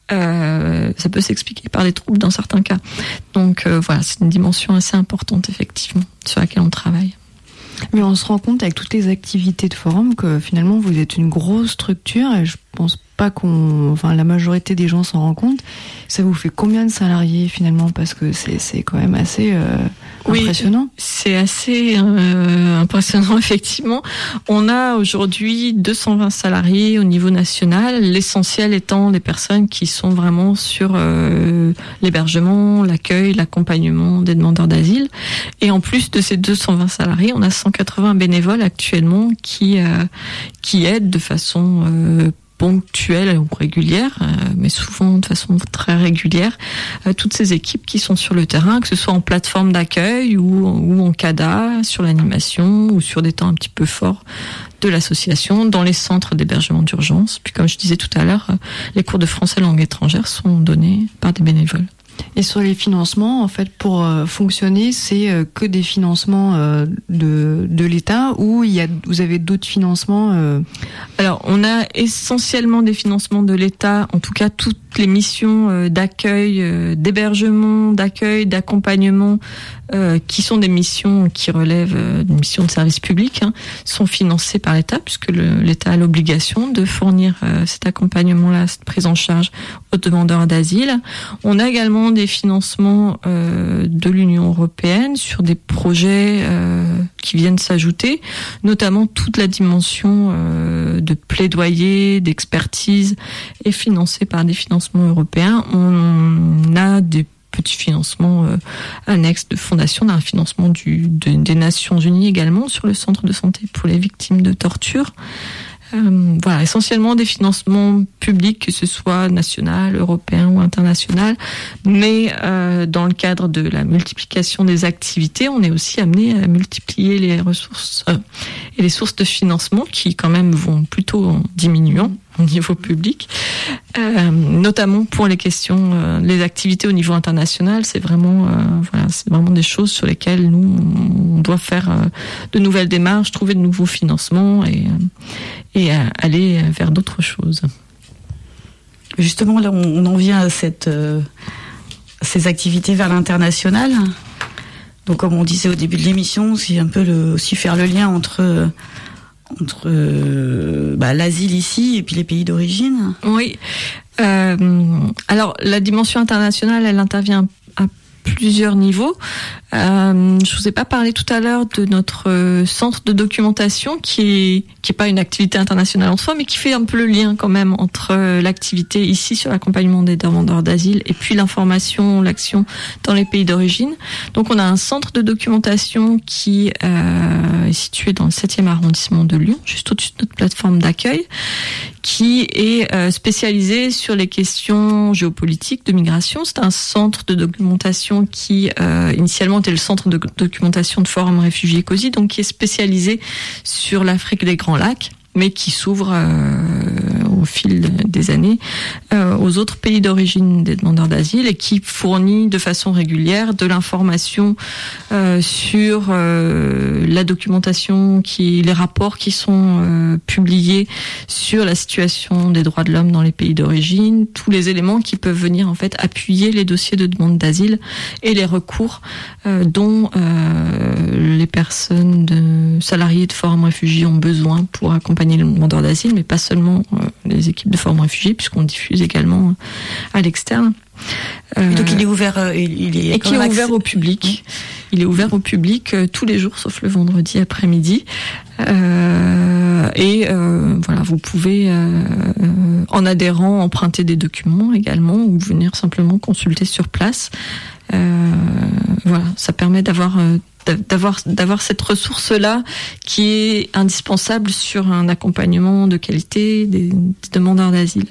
Euh, ça peut s'expliquer par des troubles dans certains cas. Donc euh, voilà, c'est une dimension assez importante effectivement sur laquelle on travaille. Mais on se rend compte avec toutes les activités de forum que finalement vous êtes une grosse structure et je pense pas qu'on, enfin la majorité des gens s'en rend compte. Ça vous fait combien de salariés finalement, parce que c'est c'est quand même assez euh, oui, impressionnant. C'est assez euh, impressionnant effectivement. On a aujourd'hui deux cent vingt salariés au niveau national, l'essentiel étant des personnes qui sont vraiment sur euh, l'hébergement, l'accueil, l'accompagnement des demandeurs d'asile. Et en plus de ces deux cent vingt salariés, on a cent quatre-vingts bénévoles actuellement qui euh, qui aident de façon euh, ponctuelle ou régulière, euh, mais souvent de façon très régulière, euh, toutes ces équipes qui sont sur le terrain, que ce soit en plateforme d'accueil ou, ou en CADA, sur l'animation ou sur des temps un petit peu forts de l'association, dans les centres d'hébergement d'urgence. Puis comme je disais tout à l'heure, euh, les cours de français langue étrangère sont donnés par des bénévoles. Et sur les financements, en fait, pour euh, fonctionner, c'est euh, que des financements euh, de de l'État, ou il y a, vous avez d'autres financements euh... Alors, on a essentiellement des financements de l'État, en tout cas toutes les missions euh, d'accueil, euh, d'hébergement, d'accueil, d'accompagnement, euh, qui sont des missions qui relèvent euh, des missions de service public, hein, sont financées par l'État, puisque le, l'État a l'obligation de fournir euh, cet accompagnement-là, cette prise en charge aux demandeurs d'asile. On a également des financements euh, de l'Union européenne sur des projets euh, qui viennent s'ajouter, notamment toute la dimension euh, de plaidoyer, d'expertise est financée par des financements européens. On a des petits financements euh, annexes de fondation, on a un financement du, de, des Nations Unies également sur le centre de santé pour les victimes de torture. Euh, voilà, essentiellement des financements publics, que ce soit national, européen ou international, mais euh, dans le cadre de la multiplication des activités, on est aussi amené à multiplier les ressources euh, et les sources de financement qui quand même vont plutôt en diminuant au niveau public, euh, notamment pour les questions, euh, les activités au niveau international. C'est vraiment, euh, voilà, c'est vraiment des choses sur lesquelles nous on doit faire euh, de nouvelles démarches, trouver de nouveaux financements et et à aller vers d'autres choses. Justement, là, on en vient à cette, euh, ces activités vers l'international. Donc, comme on disait au début de l'émission, c'est un peu le, aussi faire le lien entre entre euh, bah, l'asile ici et puis les pays d'origine. Oui. Euh, alors, la dimension internationale, elle intervient à plusieurs niveaux. Euh, je vous ai pas parlé tout à l'heure de notre euh, centre de documentation qui est qui est pas une activité internationale en soi, mais qui fait un peu le lien quand même entre euh, l'activité ici sur l'accompagnement des demandeurs d'asile et puis l'information, l'action dans les pays d'origine. Donc on a un centre de documentation qui euh, est situé dans le septième arrondissement de Lyon, juste au-dessus de notre plateforme d'accueil, qui est euh, spécialisé sur les questions géopolitiques de migration. C'est un centre de documentation qui euh, initialement était le centre de documentation de Forum Réfugiés COSI, donc qui est spécialisé sur l'Afrique des Grands Lacs, mais qui s'ouvre euh, au fil des années euh, aux autres pays d'origine des demandeurs d'asile et qui fournit de façon régulière de l'information euh, sur euh, la documentation, qui, les rapports qui sont euh, publiés sur la situation des droits de l'homme dans les pays d'origine, tous les éléments qui peuvent venir en fait appuyer les dossiers de demande d'asile et les recours euh, dont euh, les personnes de, salariées de Forum Réfugiés ont besoin pour accompagner les demandeurs d'asile, mais pas seulement euh, les équipes de Forum Réfugiés, puisqu'on diffuse également à l'externe. Euh, donc il est ouvert, euh, il est et qui est ouvert accès... au public. Oui. Il est ouvert au public euh, tous les jours, sauf le vendredi après-midi. Euh, et euh, voilà, vous pouvez, euh, en adhérant, emprunter des documents également, ou venir simplement consulter sur place. Euh, voilà, ça permet d'avoir euh, d'avoir d'avoir cette ressource-là qui est indispensable sur un accompagnement de qualité des, des demandeurs d'asile.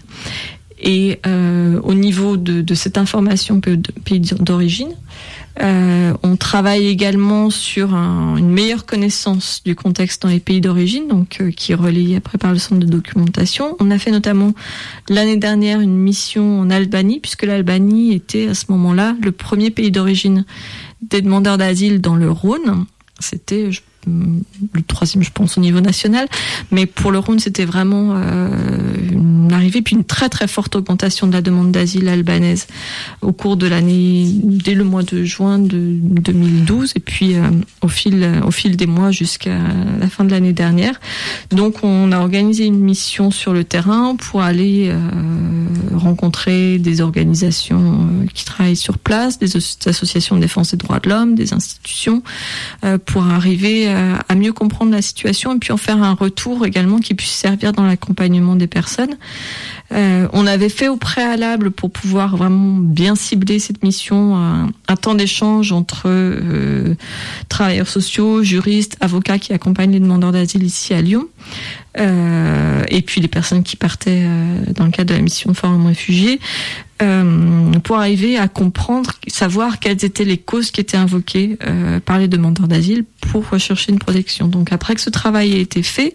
Et euh, au niveau de, de cette information pays d'origine, euh, on travaille également sur un, une meilleure connaissance du contexte dans les pays d'origine, donc euh, qui est relayé après par le centre de documentation. On a fait notamment l'année dernière une mission en Albanie, puisque l'Albanie était à ce moment-là le premier pays d'origine des demandeurs d'asile dans le Rhône. C'était je, le troisième, je pense, au niveau national. Mais pour le Rhône, c'était vraiment euh, une arrivée, puis une très très forte augmentation de la demande d'asile albanaise au cours de l'année, dès le mois de juin de deux mille douze, et puis euh, au fil au fil des mois jusqu'à la fin de l'année dernière. Donc, on a organisé une mission sur le terrain pour aller euh, rencontrer des organisations euh, qui travaillent sur place, des associations de défense des droits de l'homme, des institutions, euh, pour arriver à mieux comprendre la situation et puis en faire un retour également qui puisse servir dans l'accompagnement des personnes. Euh, on avait fait au préalable, pour pouvoir vraiment bien cibler cette mission, un, un temps d'échange entre euh, travailleurs sociaux, juristes, avocats qui accompagnent les demandeurs d'asile ici à Lyon, euh, et puis les personnes qui partaient euh, dans le cadre de la mission de Forum Réfugiés, euh, pour arriver à comprendre, savoir quelles étaient les causes qui étaient invoquées euh, par les demandeurs d'asile pour rechercher une protection. Donc après que ce travail a été fait,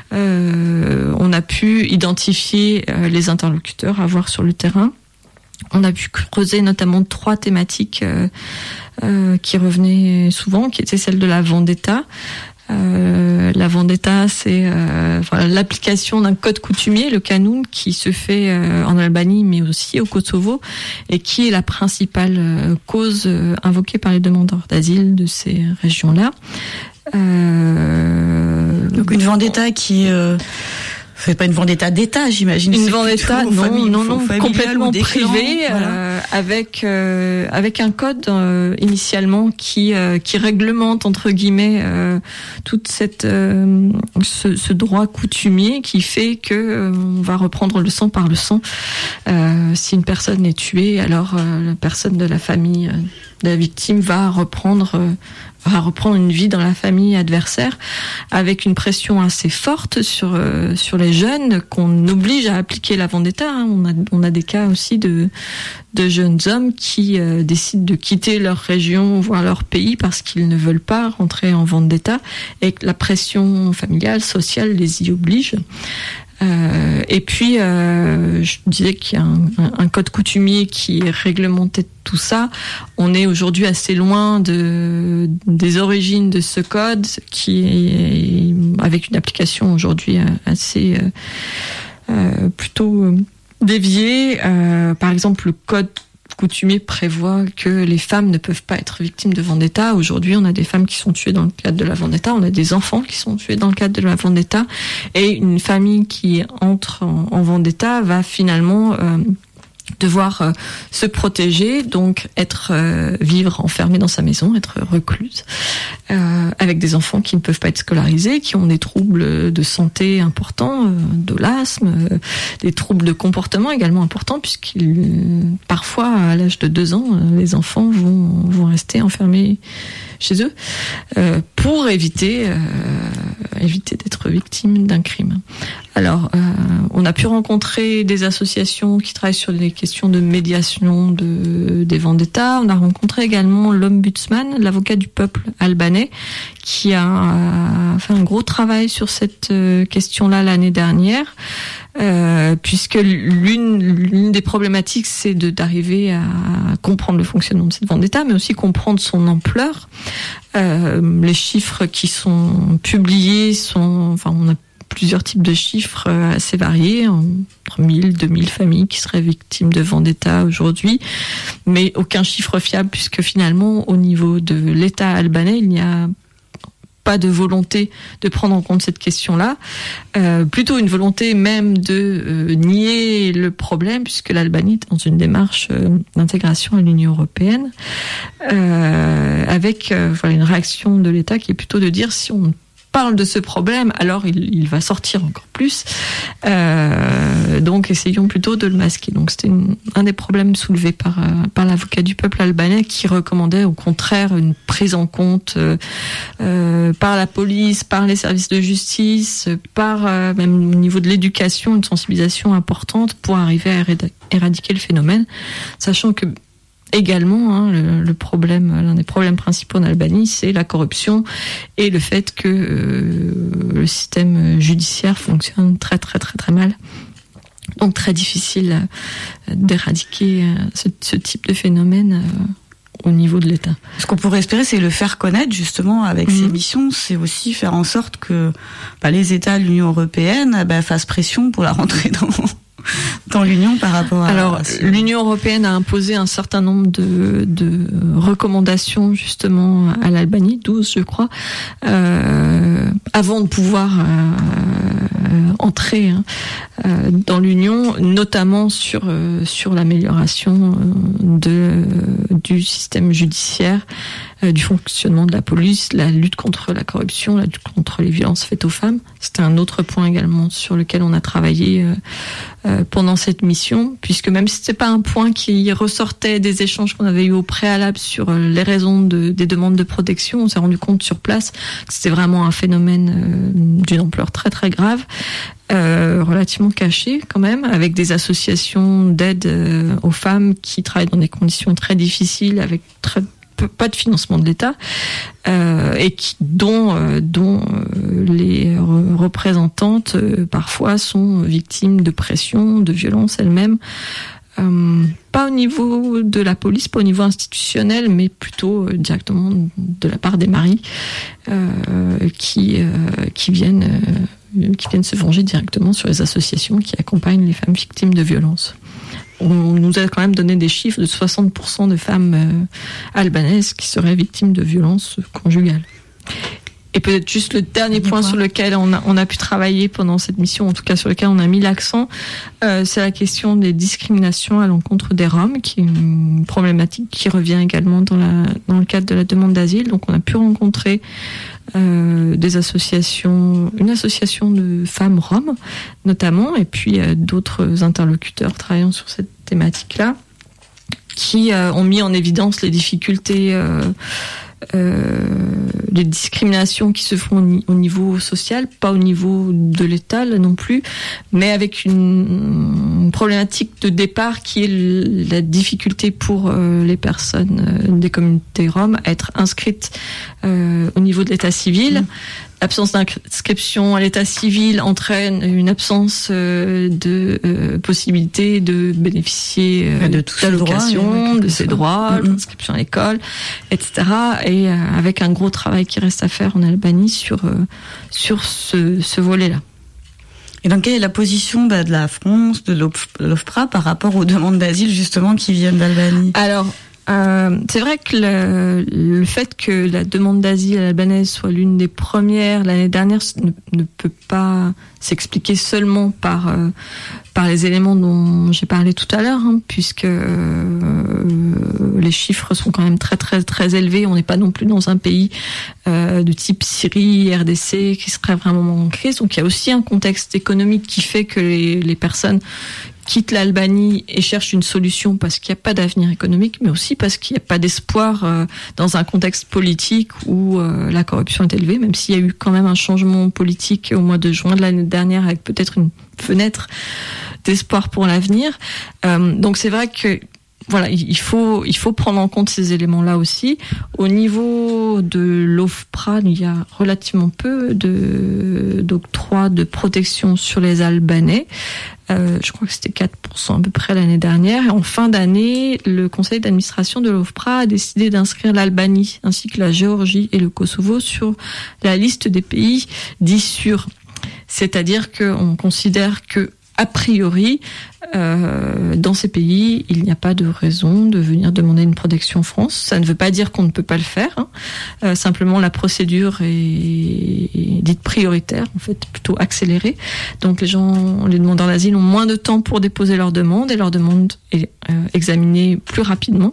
euh, on a pu identifier euh, les interlocuteurs à voir sur le terrain. On a pu creuser notamment trois thématiques euh, euh, qui revenaient souvent, qui étaient celles de la vendetta. Euh, la vendetta, c'est euh, voilà, l'application d'un code coutumier, le Kanun, qui se fait euh, en Albanie, mais aussi au Kosovo, et qui est la principale euh, cause euh, invoquée par les demandeurs d'asile de ces régions-là. Euh, Donc une vendetta qui... Euh... C'est pas une vendetta d'État, j'imagine. Une vendetta, non, famille, non, non, complètement privée, voilà. euh, avec euh, avec un code euh, initialement qui euh, qui réglemente entre guillemets euh, toute cette euh, ce, ce droit coutumier qui fait que euh, on va reprendre le sang par le sang. Euh, si une personne est tuée, alors euh, la personne de la famille euh, de la victime va reprendre euh, va reprendre une vie dans la famille adversaire, avec une pression assez forte sur euh, sur les jeunes qu'on oblige à appliquer la vendetta. Hein. On a on a des cas aussi de de jeunes hommes qui euh, décident de quitter leur région, voire leur pays, parce qu'ils ne veulent pas rentrer en vendetta et que la pression familiale, sociale les y oblige. Euh, et puis, euh, je disais qu'il y a un, un, un code coutumier qui réglementait tout ça. On est aujourd'hui assez loin de, des origines de ce code, qui est avec une application aujourd'hui assez euh, euh, plutôt déviée. Euh, par exemple, le code coutumier prévoit que les femmes ne peuvent pas être victimes de vendetta. Aujourd'hui, on a des femmes qui sont tuées dans le cadre de la vendetta, on a des enfants qui sont tués dans le cadre de la vendetta, et une famille qui entre en, en vendetta va finalement euh, devoir euh, se protéger, donc être euh, vivre enfermée dans sa maison, être recluse, euh, avec des enfants qui ne peuvent pas être scolarisés, qui ont des troubles de santé importants, euh, de l'asthme, euh, des troubles de comportement également importants, puisqu'ils parfois à l'âge de deux ans, euh, les enfants vont vont rester enfermés chez eux euh, pour éviter euh, éviter d'être victimes d'un crime. Alors, euh, on a pu rencontrer des associations qui travaillent sur des questions de médiation de, des vendettas. On a rencontré également l'ombudsman, l'avocat du peuple albanais, qui a fait un gros travail sur cette question-là l'année dernière, euh, puisque l'une, l'une des problématiques, c'est de, d'arriver à comprendre le fonctionnement de cette vendetta, mais aussi comprendre son ampleur. Euh, les chiffres qui sont publiés sont, enfin, on a plusieurs types de chiffres assez variés, entre mille, deux mille familles qui seraient victimes de vendetta aujourd'hui, mais aucun chiffre fiable, puisque finalement, au niveau de l'État albanais, il n'y a pas de volonté de prendre en compte cette question-là, euh, plutôt une volonté même de euh, nier le problème, puisque l'Albanie est dans une démarche euh, d'intégration à l'Union européenne, euh, avec euh, voilà, une réaction de l'État qui est plutôt de dire si on parle de ce problème, alors il, il va sortir encore plus. Euh, donc essayons plutôt de le masquer. Donc c'était une, un des problèmes soulevés par, euh, par l'avocat du peuple albanais, qui recommandait au contraire une prise en compte euh, euh, par la police, par les services de justice, par euh, même au niveau de l'éducation, une sensibilisation importante pour arriver à éradiquer le phénomène, sachant que également, hein, le, le problème, l'un des problèmes principaux en Albanie, c'est la corruption et le fait que euh, le système judiciaire fonctionne très très très très mal. Donc très difficile euh, d'éradiquer euh, ce, ce type de phénomène euh, au niveau de l'État. Ce qu'on pourrait espérer, c'est le faire connaître justement avec mmh. ces missions. C'est aussi faire en sorte que bah, les États de l'Union européenne bah, fassent pression pour la rentrer dans... dans l'Union par rapport à... Alors, à ce... l'Union européenne a imposé un certain nombre de, de recommandations justement à l'Albanie, douze je crois, euh, avant de pouvoir euh, entrer hein, euh, dans l'Union, notamment sur, euh, sur l'amélioration de, du système judiciaire, euh, du fonctionnement de la police, la lutte contre la corruption, la lutte contre les violences faites aux femmes. C'était un autre point également sur lequel on a travaillé euh, euh, pendant cette mission, puisque même si c'était pas un point qui ressortait des échanges qu'on avait eu au préalable sur les raisons de, des demandes de protection, on s'est rendu compte sur place que c'était vraiment un phénomène euh, d'une ampleur très très grave, euh, relativement caché quand même, avec des associations d'aide euh, aux femmes qui travaillent dans des conditions très difficiles, avec très pas de financement de l'État, euh, et qui, dont, euh, dont euh, les re- représentantes euh, parfois sont victimes de pression, de violence elles-mêmes, euh, pas au niveau de la police, pas au niveau institutionnel, mais plutôt euh, directement de la part des maris euh, qui, euh, qui viennent euh, qui viennent se venger directement sur les associations qui accompagnent les femmes victimes de violences. On nous a quand même donné des chiffres de soixante pour cent de femmes euh, albanaises qui seraient victimes de violences conjugales. Et peut-être juste le dernier point sur lequel on a, on a pu travailler pendant cette mission, en tout cas sur lequel on a mis l'accent, euh, c'est la question des discriminations à l'encontre des Roms, qui est une problématique qui revient également dans, la, dans le cadre de la demande d'asile. Donc on a pu rencontrer euh, des associations, une association de femmes roms notamment, et puis euh, d'autres interlocuteurs travaillant sur cette thématique-là, qui euh, ont mis en évidence les difficultés euh, Euh, les discriminations qui se font au niveau social, pas au niveau de l'État là non plus, mais avec une, une problématique de départ qui est la difficulté pour euh, les personnes euh, des communautés roms à être inscrites euh, au niveau de l'État civil. Mmh. L'absence d'inscription à l'état civil entraîne une absence euh, de euh, possibilité de bénéficier euh, de d'allocations, de ses droits, mm-hmm. d'inscription à l'école, et cetera. Et euh, avec un gros travail qui reste à faire en Albanie sur euh, sur ce, ce volet-là. Et donc, quelle est la position bah, de la France, de l'OFPRA par rapport aux demandes d'asile justement qui viennent d'Albanie ? Alors, euh, c'est vrai que le, le fait que la demande d'asile albanaise soit l'une des premières l'année dernière ne, ne peut pas s'expliquer seulement par euh, par les éléments dont j'ai parlé tout à l'heure, hein, puisque euh, les chiffres sont quand même très très très élevés. On n'est pas non plus dans un pays euh, de type Syrie, R D C, qui serait vraiment en crise. Donc il y a aussi un contexte économique qui fait que les, les personnes quittent l'Albanie et cherchent une solution parce qu'il n'y a pas d'avenir économique, mais aussi parce qu'il n'y a pas d'espoir euh, dans un contexte politique où euh, la corruption est élevée, même s'il y a eu quand même un changement politique au mois de juin de l'année dernière avec peut-être une fenêtre d'espoir pour l'avenir. Euh, donc c'est vrai que voilà, il faut il faut prendre en compte ces éléments-là aussi. Au niveau de l'OFPRA, il y a relativement peu de d'octroi de protection sur les Albanais. Euh, je crois que c'était quatre pour cent à peu près l'année dernière. Et en fin d'année, le conseil d'administration de l'OFPRA a décidé d'inscrire l'Albanie ainsi que la Géorgie et le Kosovo sur la liste des pays dits sûrs. C'est-à-dire qu'on considère que a priori, euh, dans ces pays, il n'y a pas de raison de venir demander une protection en France. Ça ne veut pas dire qu'on ne peut pas le faire. Hein. Euh, simplement, la procédure est, est dite prioritaire, en fait, plutôt accélérée. Donc, les gens, les demandeurs d'asile ont moins de temps pour déposer leur demande et leur demande est euh, examinée plus rapidement.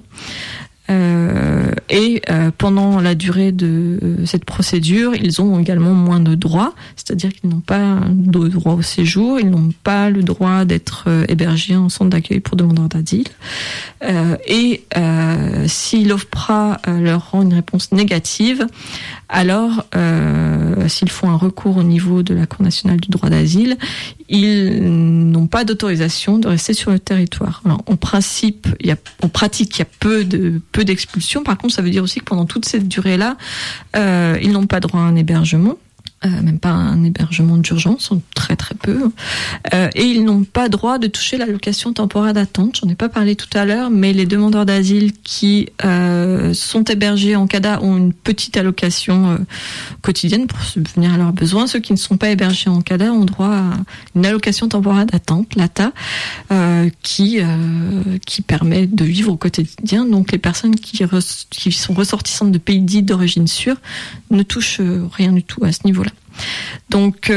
Euh, et euh, pendant la durée de euh, cette procédure, ils ont également moins de droits, c'est-à-dire qu'ils n'ont pas de droit au séjour, ils n'ont pas le droit d'être euh, hébergés en centre d'accueil pour demandeurs d'asile. Euh, et euh, si l'OFPRA euh, leur rend une réponse négative, alors euh, s'ils font un recours au niveau de la Cour nationale du droit d'asile, ils n'ont pas d'autorisation de rester sur le territoire. Alors, en principe, il y a, en pratique, il y a peu de peu d'expulsions. Par contre, ça veut dire aussi que pendant toute cette durée-là, euh, ils n'ont pas droit à un hébergement. Euh, même pas un hébergement d'urgence, très très peu. Euh, et ils n'ont pas droit de toucher l'allocation temporaire d'attente. J'en ai pas parlé tout à l'heure, mais les demandeurs d'asile qui euh, sont hébergés en CADA ont une petite allocation euh, quotidienne pour subvenir à leurs besoins. Ceux qui ne sont pas hébergés en CADA ont droit à une allocation temporaire d'attente, l'A T A, euh, qui euh, qui permet de vivre au quotidien. Donc les personnes qui, re- qui sont ressortissantes de pays dits d'origine sûre ne touchent rien du tout à ce niveau-là. Donc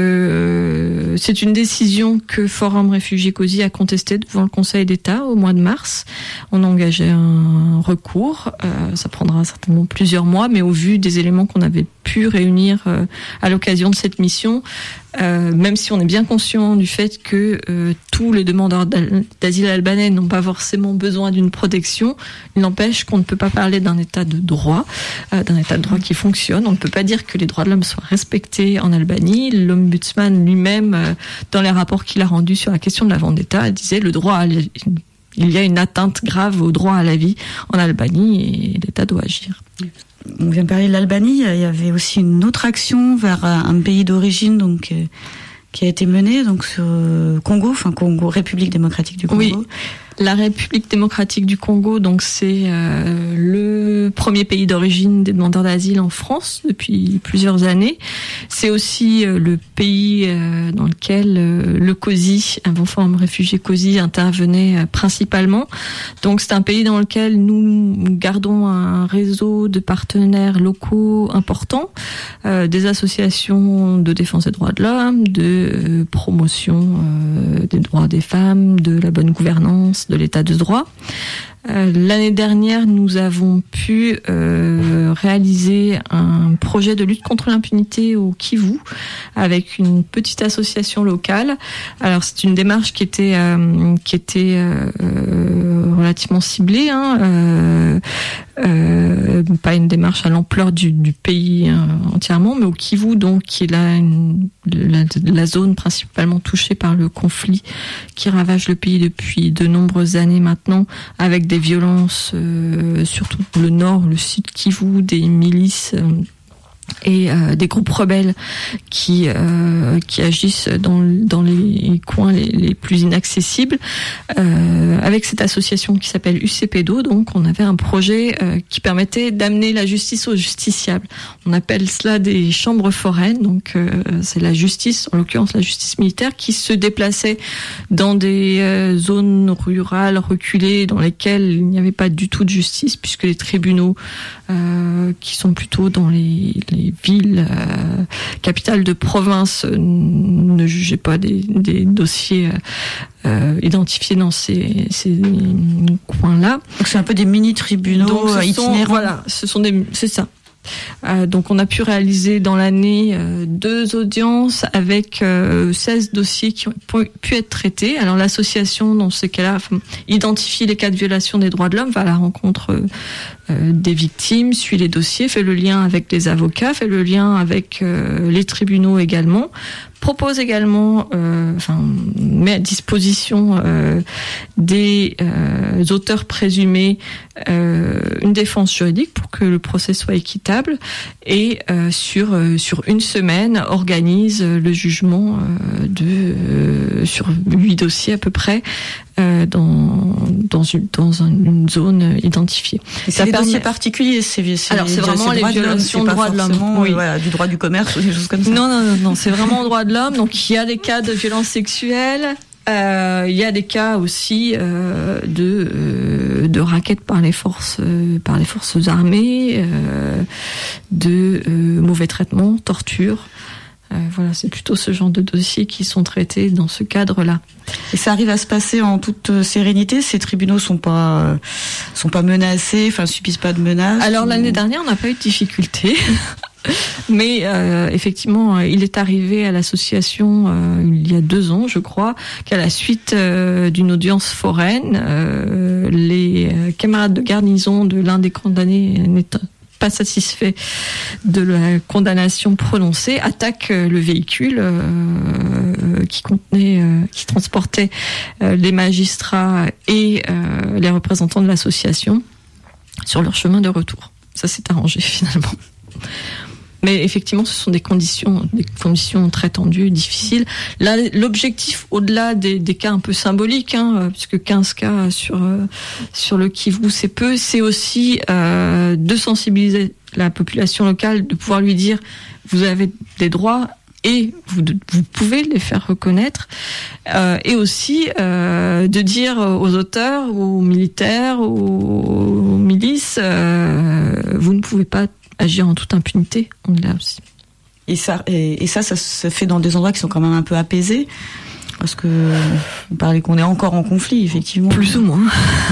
euh, c'est une décision que Forum Réfugiés COSI a contestée devant le Conseil d'État au mois de mars. On a engagé un recours, euh, ça prendra certainement plusieurs mois, mais au vu des éléments qu'on avait pu réunir euh, à l'occasion de cette mission, euh, même si on est bien conscient du fait que euh, tous les demandeurs d'asile albanais n'ont pas forcément besoin d'une protection, il n'empêche qu'on ne peut pas parler d'un état de droit, euh, d'un état de droit qui fonctionne. On ne peut pas dire que les droits de l'homme soient respectés en Albanie. L'ombudsman lui-même, euh, dans les rapports qu'il a rendus sur la question de la vendetta, disait le droit à il y a une atteinte grave au droit à la vie en Albanie et l'État doit agir. On vient de parler de l'Albanie, il y avait aussi une autre action vers un pays d'origine donc euh, qui a été menée donc sur euh, Congo, enfin Congo, République démocratique du Congo. Oui. La République démocratique du Congo, donc c'est euh, le premier pays d'origine des demandeurs d'asile en France depuis plusieurs années. C'est aussi euh, le pays euh, dans lequel euh, le COSI, avant Forum Réfugiés COSI, intervenait euh, principalement. Donc c'est un pays dans lequel nous gardons un réseau de partenaires locaux importants, euh, des associations de défense des droits de l'homme, de euh, promotion euh, des droits des femmes, de la bonne gouvernance, de l'état de droit. Euh, l'année dernière, nous avons pu euh, réaliser un projet de lutte contre l'impunité au Kivu avec une petite association locale. Alors c'est une démarche qui était euh, qui était euh, relativement ciblée, hein, euh, euh, pas une démarche à l'ampleur du, du pays hein, entièrement, mais au Kivu, donc qui est là une, la, la zone principalement touchée par le conflit qui ravage le pays depuis de nombreuses années maintenant, avec des violences, euh, surtout le nord, le sud Kivu, des milices euh, et euh, des groupes rebelles qui euh, qui agissent dans dans les coins les, les plus inaccessibles. Euh, avec cette association qui s'appelle U C P D O, donc on avait un projet euh, qui permettait d'amener la justice aux justiciables. On appelle cela des chambres foraines, donc euh, c'est la justice, en l'occurrence la justice militaire, qui se déplaçait dans des euh, zones rurales reculées dans lesquelles il n'y avait pas du tout de justice, puisque les tribunaux euh, qui sont plutôt dans les, les villes euh, capitales de province euh, ne jugeaient pas des, des dossiers euh, identifiés dans ces, ces coins-là. Donc c'est un peu des mini-tribunaux Donc, ce itinérants. sont, voilà, ce sont des, c'est ça. Euh, donc on a pu réaliser dans l'année euh, deux audiences avec euh, seize dossiers qui ont pu être traités. Alors l'association dans ces cas-là enfin, identifie les cas de violation des droits de l'homme, va à la rencontre euh, des victimes, suit les dossiers, fait le lien avec les avocats, fait le lien avec euh, les tribunaux également, propose également, euh, enfin met à disposition euh, des euh, auteurs présumés euh, une défense juridique pour que le procès soit équitable et euh, sur euh, sur une semaine organise le jugement euh, de euh, sur huit dossiers à peu près euh, dans dans une dans une zone identifiée. Et c'est des permet... dossiers particuliers, c'est, c'est alors c'est vraiment les violations de droits de l'homme, oui, voilà, du droit du commerce ou des choses comme ça. Non non non, non c'est vraiment droit de l'homme. Donc il y a des cas de violences sexuelles. Euh, il y a des cas aussi euh, de euh, de raquettes par les forces euh, par les forces armées, euh, de euh, mauvais traitements, torture. Euh, voilà, c'est plutôt ce genre de dossiers qui sont traités dans ce cadre-là. Et ça arrive à se passer en toute sérénité. Ces tribunaux sont pas euh, sont pas menacés, enfin subissent pas de menaces. Alors ou... l'année dernière, on n'a pas eu de difficultés. Mais euh, effectivement, il est arrivé à l'association euh, il y a deux ans, je crois, qu'à la suite euh, d'une audience foraine, euh, les camarades de garnison de l'un des condamnés n'étant pas satisfaits de la condamnation prononcée, attaquent le véhicule euh, qui contenait, euh, qui transportait euh, les magistrats et euh, les représentants de l'association sur leur chemin de retour. Ça s'est arrangé finalement. Mais effectivement, ce sont des conditions, des conditions très tendues, difficiles. Là, l'objectif, au-delà des, des cas un peu symboliques, hein, puisque quinze cas sur euh, sur le Kivu, c'est peu, c'est aussi euh, de sensibiliser la population locale, de pouvoir lui dire, vous avez des droits et vous, vous pouvez les faire reconnaître, euh, et aussi euh, de dire aux auteurs, aux militaires, aux, aux milices, euh, vous ne pouvez pas agir en toute impunité, on est là aussi. Et ça, et, et ça, ça se fait dans des endroits qui sont quand même un peu apaisés, parce que on parlait qu'on est encore en conflit, effectivement. Plus ou moins.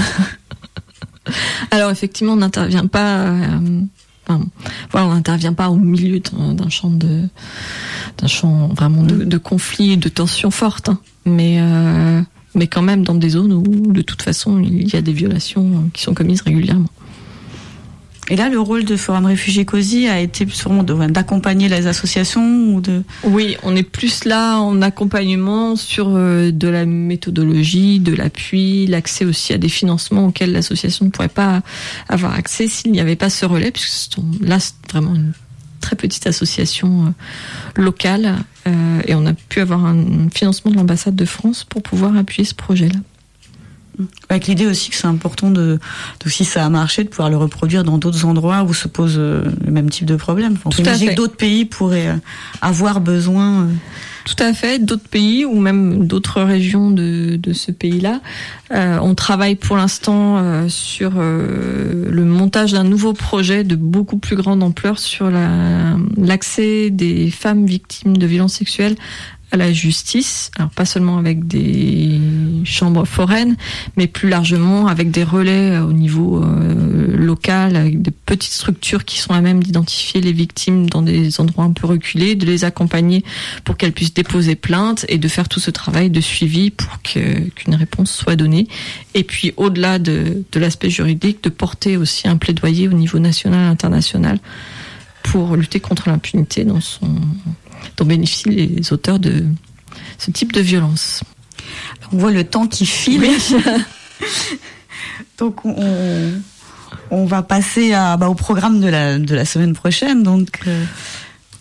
Alors effectivement, on n'intervient pas. Euh, enfin, voilà, on n'intervient pas au milieu d'un, d'un champ de, d'un champ vraiment de, de conflit, de tensions fortes, hein. Mais euh, mais quand même dans des zones où de toute façon il y a des violations qui sont commises régulièrement. Et là, le rôle de Forum Réfugiés COSI a été sûrement de, d'accompagner les associations ou de... Oui, on est plus là en accompagnement sur euh, de la méthodologie, de l'appui, l'accès aussi à des financements auxquels l'association ne pourrait pas avoir accès s'il n'y avait pas ce relais, puisque là, c'est vraiment une très petite association euh, locale euh, et on a pu avoir un financement de l'ambassade de France pour pouvoir appuyer ce projet-là. Avec l'idée aussi que c'est important de, de, si ça a marché, de pouvoir le reproduire dans d'autres endroits où se pose euh, le même type de problème. Enfin, on peut imaginer que d'autres pays pourraient euh, avoir besoin. Euh... Tout à fait, d'autres pays ou même d'autres régions de, de ce pays-là. Euh, on travaille pour l'instant euh, sur euh, le montage d'un nouveau projet de beaucoup plus grande ampleur sur la, l'accès des femmes victimes de violences sexuelles à la justice, alors pas seulement avec des chambres foraines, mais plus largement avec des relais au niveau euh, local, avec des petites structures qui sont à même d'identifier les victimes dans des endroits un peu reculés, de les accompagner pour qu'elles puissent déposer plainte et de faire tout ce travail de suivi pour que, qu'une réponse soit donnée. Et puis au-delà de, de l'aspect juridique, de porter aussi un plaidoyer au niveau national et international pour lutter contre l'impunité dans son... dont bénéficient les auteurs de ce type de violence. On voit le temps qui file. Oui. Donc on, on va passer à, bah, au programme de la, de la semaine prochaine. Donc, euh,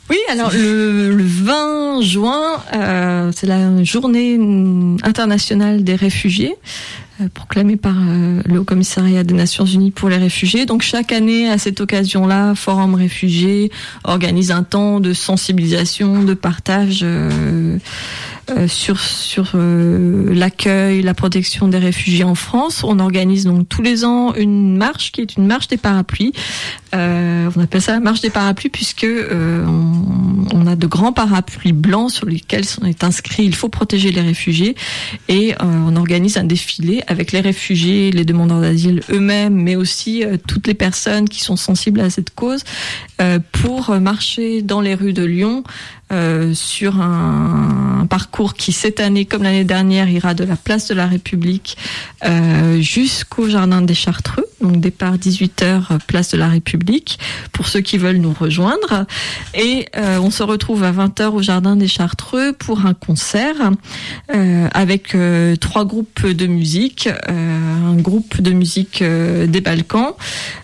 Oui, alors le, le vingt juin, euh, c'est la journée internationale des réfugiés, euh, proclamée par euh, le Haut Commissariat des Nations Unies pour les réfugiés. Donc chaque année, à cette occasion-là, Forum Réfugiés organise un temps de sensibilisation, de partage euh, euh, sur sur euh, l'accueil, la protection des réfugiés en France. On organise donc tous les ans une marche qui est une marche des parapluies. Euh, on appelle ça la marche des parapluies puisque euh, on, on a de grands parapluies blancs sur lesquels est inscrit « Il faut protéger les réfugiés » et euh, on organise un défilé avec les réfugiés, les demandeurs d'asile eux-mêmes, mais aussi euh, toutes les personnes qui sont sensibles à cette cause euh, pour marcher dans les rues de Lyon euh, sur un, un parcours qui cette année, comme l'année dernière, ira de la place de la République euh, jusqu'au jardin des Chartreux. Donc départ dix-huit heures, place de la République, pour ceux qui veulent nous rejoindre. Et euh, on se retrouve à vingt heures au jardin des Chartreux pour un concert euh, avec euh, trois groupes de musique. Euh, un groupe de musique euh, des Balkans,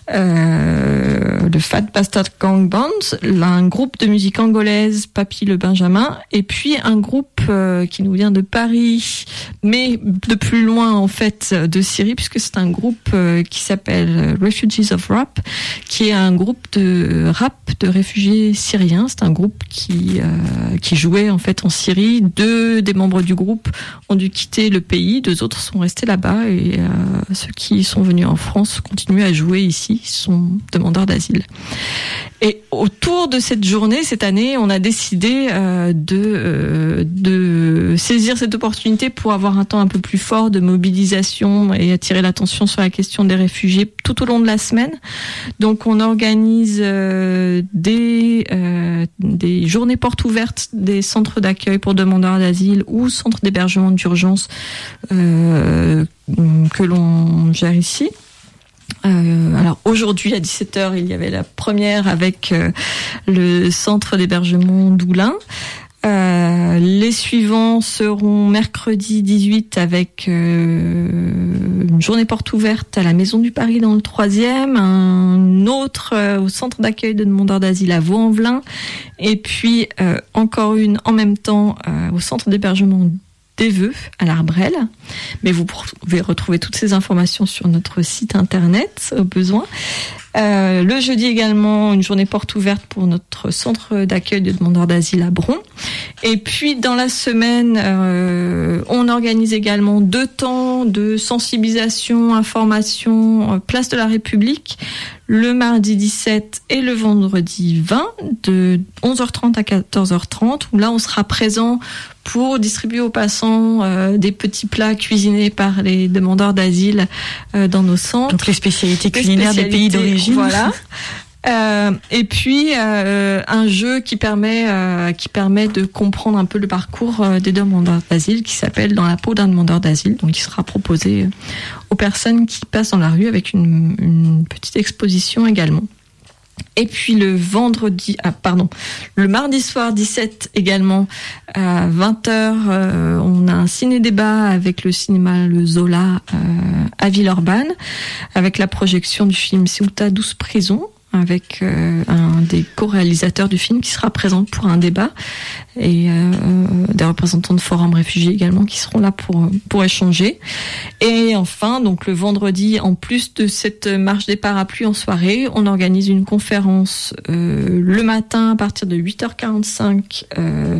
euh, le Fat Bastard Gang Band, un groupe de musique angolaise, Papy le Benjamin, et puis un groupe euh, qui nous vient de Paris, mais de plus loin en fait de Syrie, puisque c'est un groupe euh, qui s'appelle Refugees of Rap, qui est un groupe de rap de réfugiés syriens. C'est un groupe qui euh, qui jouait en fait en Syrie. Deux des membres du groupe ont dû quitter le pays, deux autres sont restés là-bas, et euh, ceux qui sont venus en France continuent à jouer ici, sont demandeurs d'asile. Et autour de cette journée, cette année, on a décidé euh, de euh, de saisir cette opportunité pour avoir un temps un peu plus fort de mobilisation et attirer l'attention sur la question des réfugiés tout au long de la semaine. Donc on organise euh, des euh, des journées portes ouvertes des centres d'accueil pour demandeurs d'asile ou centres d'hébergement d'urgence euh, que l'on gère ici. Euh, alors aujourd'hui à dix-sept heures, il y avait la première avec euh, le centre d'hébergement d'Oulin. Euh, les suivants seront mercredi dix-huit avec euh, une journée porte ouverte à la Maison du Paris dans le troisième, un autre euh, au centre d'accueil de demandeurs d'asile à Vaux-en-Velin, et puis euh, encore une en même temps euh, au centre d'hébergement des Vœux à l'Arbrel. Mais vous pouvez retrouver toutes ces informations sur notre site internet au besoin. Euh, le jeudi également, une journée porte ouverte pour notre centre d'accueil de demandeurs d'asile à Bron. Et puis dans la semaine, euh, on organise également deux temps de sensibilisation, information, euh, place de la République, le mardi dix-sept et le vendredi vingt, de onze heures trente à quatorze heures trente, où là on sera présent pour distribuer aux passants euh, des petits plats cuisinés par les demandeurs d'asile euh, dans nos centres. Donc les spécialités culinaires des pays d'origine. Voilà. Euh, et puis euh, un jeu qui permet euh, qui permet de comprendre un peu le parcours euh, des demandeurs d'asile, qui s'appelle Dans la peau d'un demandeur d'asile, donc qui sera proposé aux personnes qui passent dans la rue, avec une, une petite exposition également. Et puis le vendredi, ah pardon, le mardi soir dix-sept également à vingt heures, euh, on a un ciné-débat avec le cinéma Le Zola euh, à Villeurbanne, avec la projection du film Ceuta douze prisons, avec euh, un des co-réalisateurs du film qui sera présent pour un débat, et euh, des représentants de Forum Réfugiés également qui seront là pour pour échanger. Et enfin, donc le vendredi, en plus de cette marche des parapluies en soirée, on organise une conférence euh, le matin à partir de huit heures quarante-cinq euh,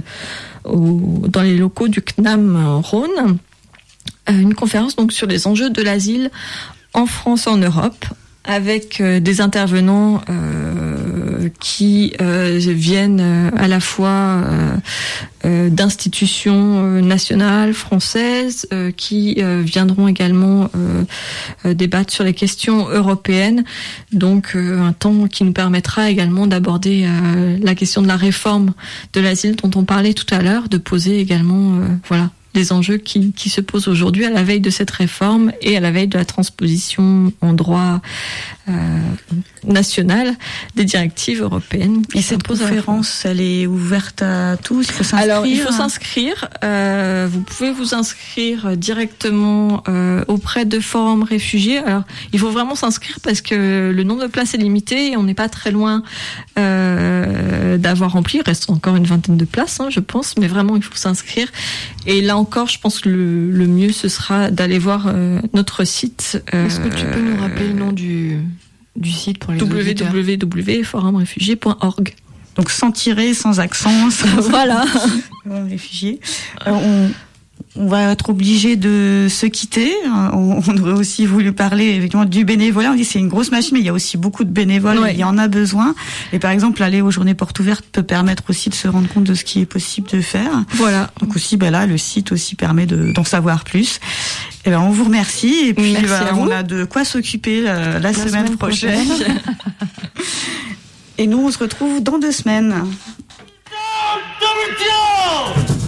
au, dans les locaux du C N A M Rhône, euh, une conférence donc sur les enjeux de l'asile en France et en Europe, avec euh, des intervenants euh, qui euh, viennent euh, à la fois euh, euh, d'institutions euh, nationales françaises, euh, qui euh, viendront également euh, euh, débattre sur les questions européennes. Donc euh, un temps qui nous permettra également d'aborder euh, la question de la réforme de l'asile dont on parlait tout à l'heure, de poser également euh, voilà les enjeux qui, qui se posent aujourd'hui à la veille de cette réforme et à la veille de la transposition en droit euh, nationale des directives européennes. Et cette conférence, elle est ouverte à tous? Il faut s'inscrire. Alors, il faut s'inscrire. Euh, vous pouvez vous inscrire directement euh, auprès de Forum Réfugiés. Alors, il faut vraiment s'inscrire parce que le nombre de places est limité et on n'est pas très loin euh, d'avoir rempli. Il reste encore une vingtaine de places, hein, je pense, mais vraiment, il faut s'inscrire. Et là encore, je pense que le, le mieux, ce sera d'aller voir euh, notre site. Euh, Est-ce que tu peux nous rappeler le nom du, du site pour les w w w point forum réfugiés point org. Donc sans tirer, sans accent, sans voilà. Réfugiés. Euh, on, on va être obligé de se quitter. On, on aurait aussi voulu parler effectivement du bénévolat. On dit que c'est une grosse machine, mais il y a aussi beaucoup de bénévoles. Ouais. Il y en a besoin. Et par exemple, aller aux journées portes ouvertes peut permettre aussi de se rendre compte de ce qui est possible de faire. Voilà. Donc aussi, ben là, le site aussi permet de, d'en savoir plus. Et ben, on vous remercie. Et puis, ben, on a de quoi s'occuper la, la, la semaine, semaine prochaine. prochaine. Et nous, on se retrouve dans deux semaines.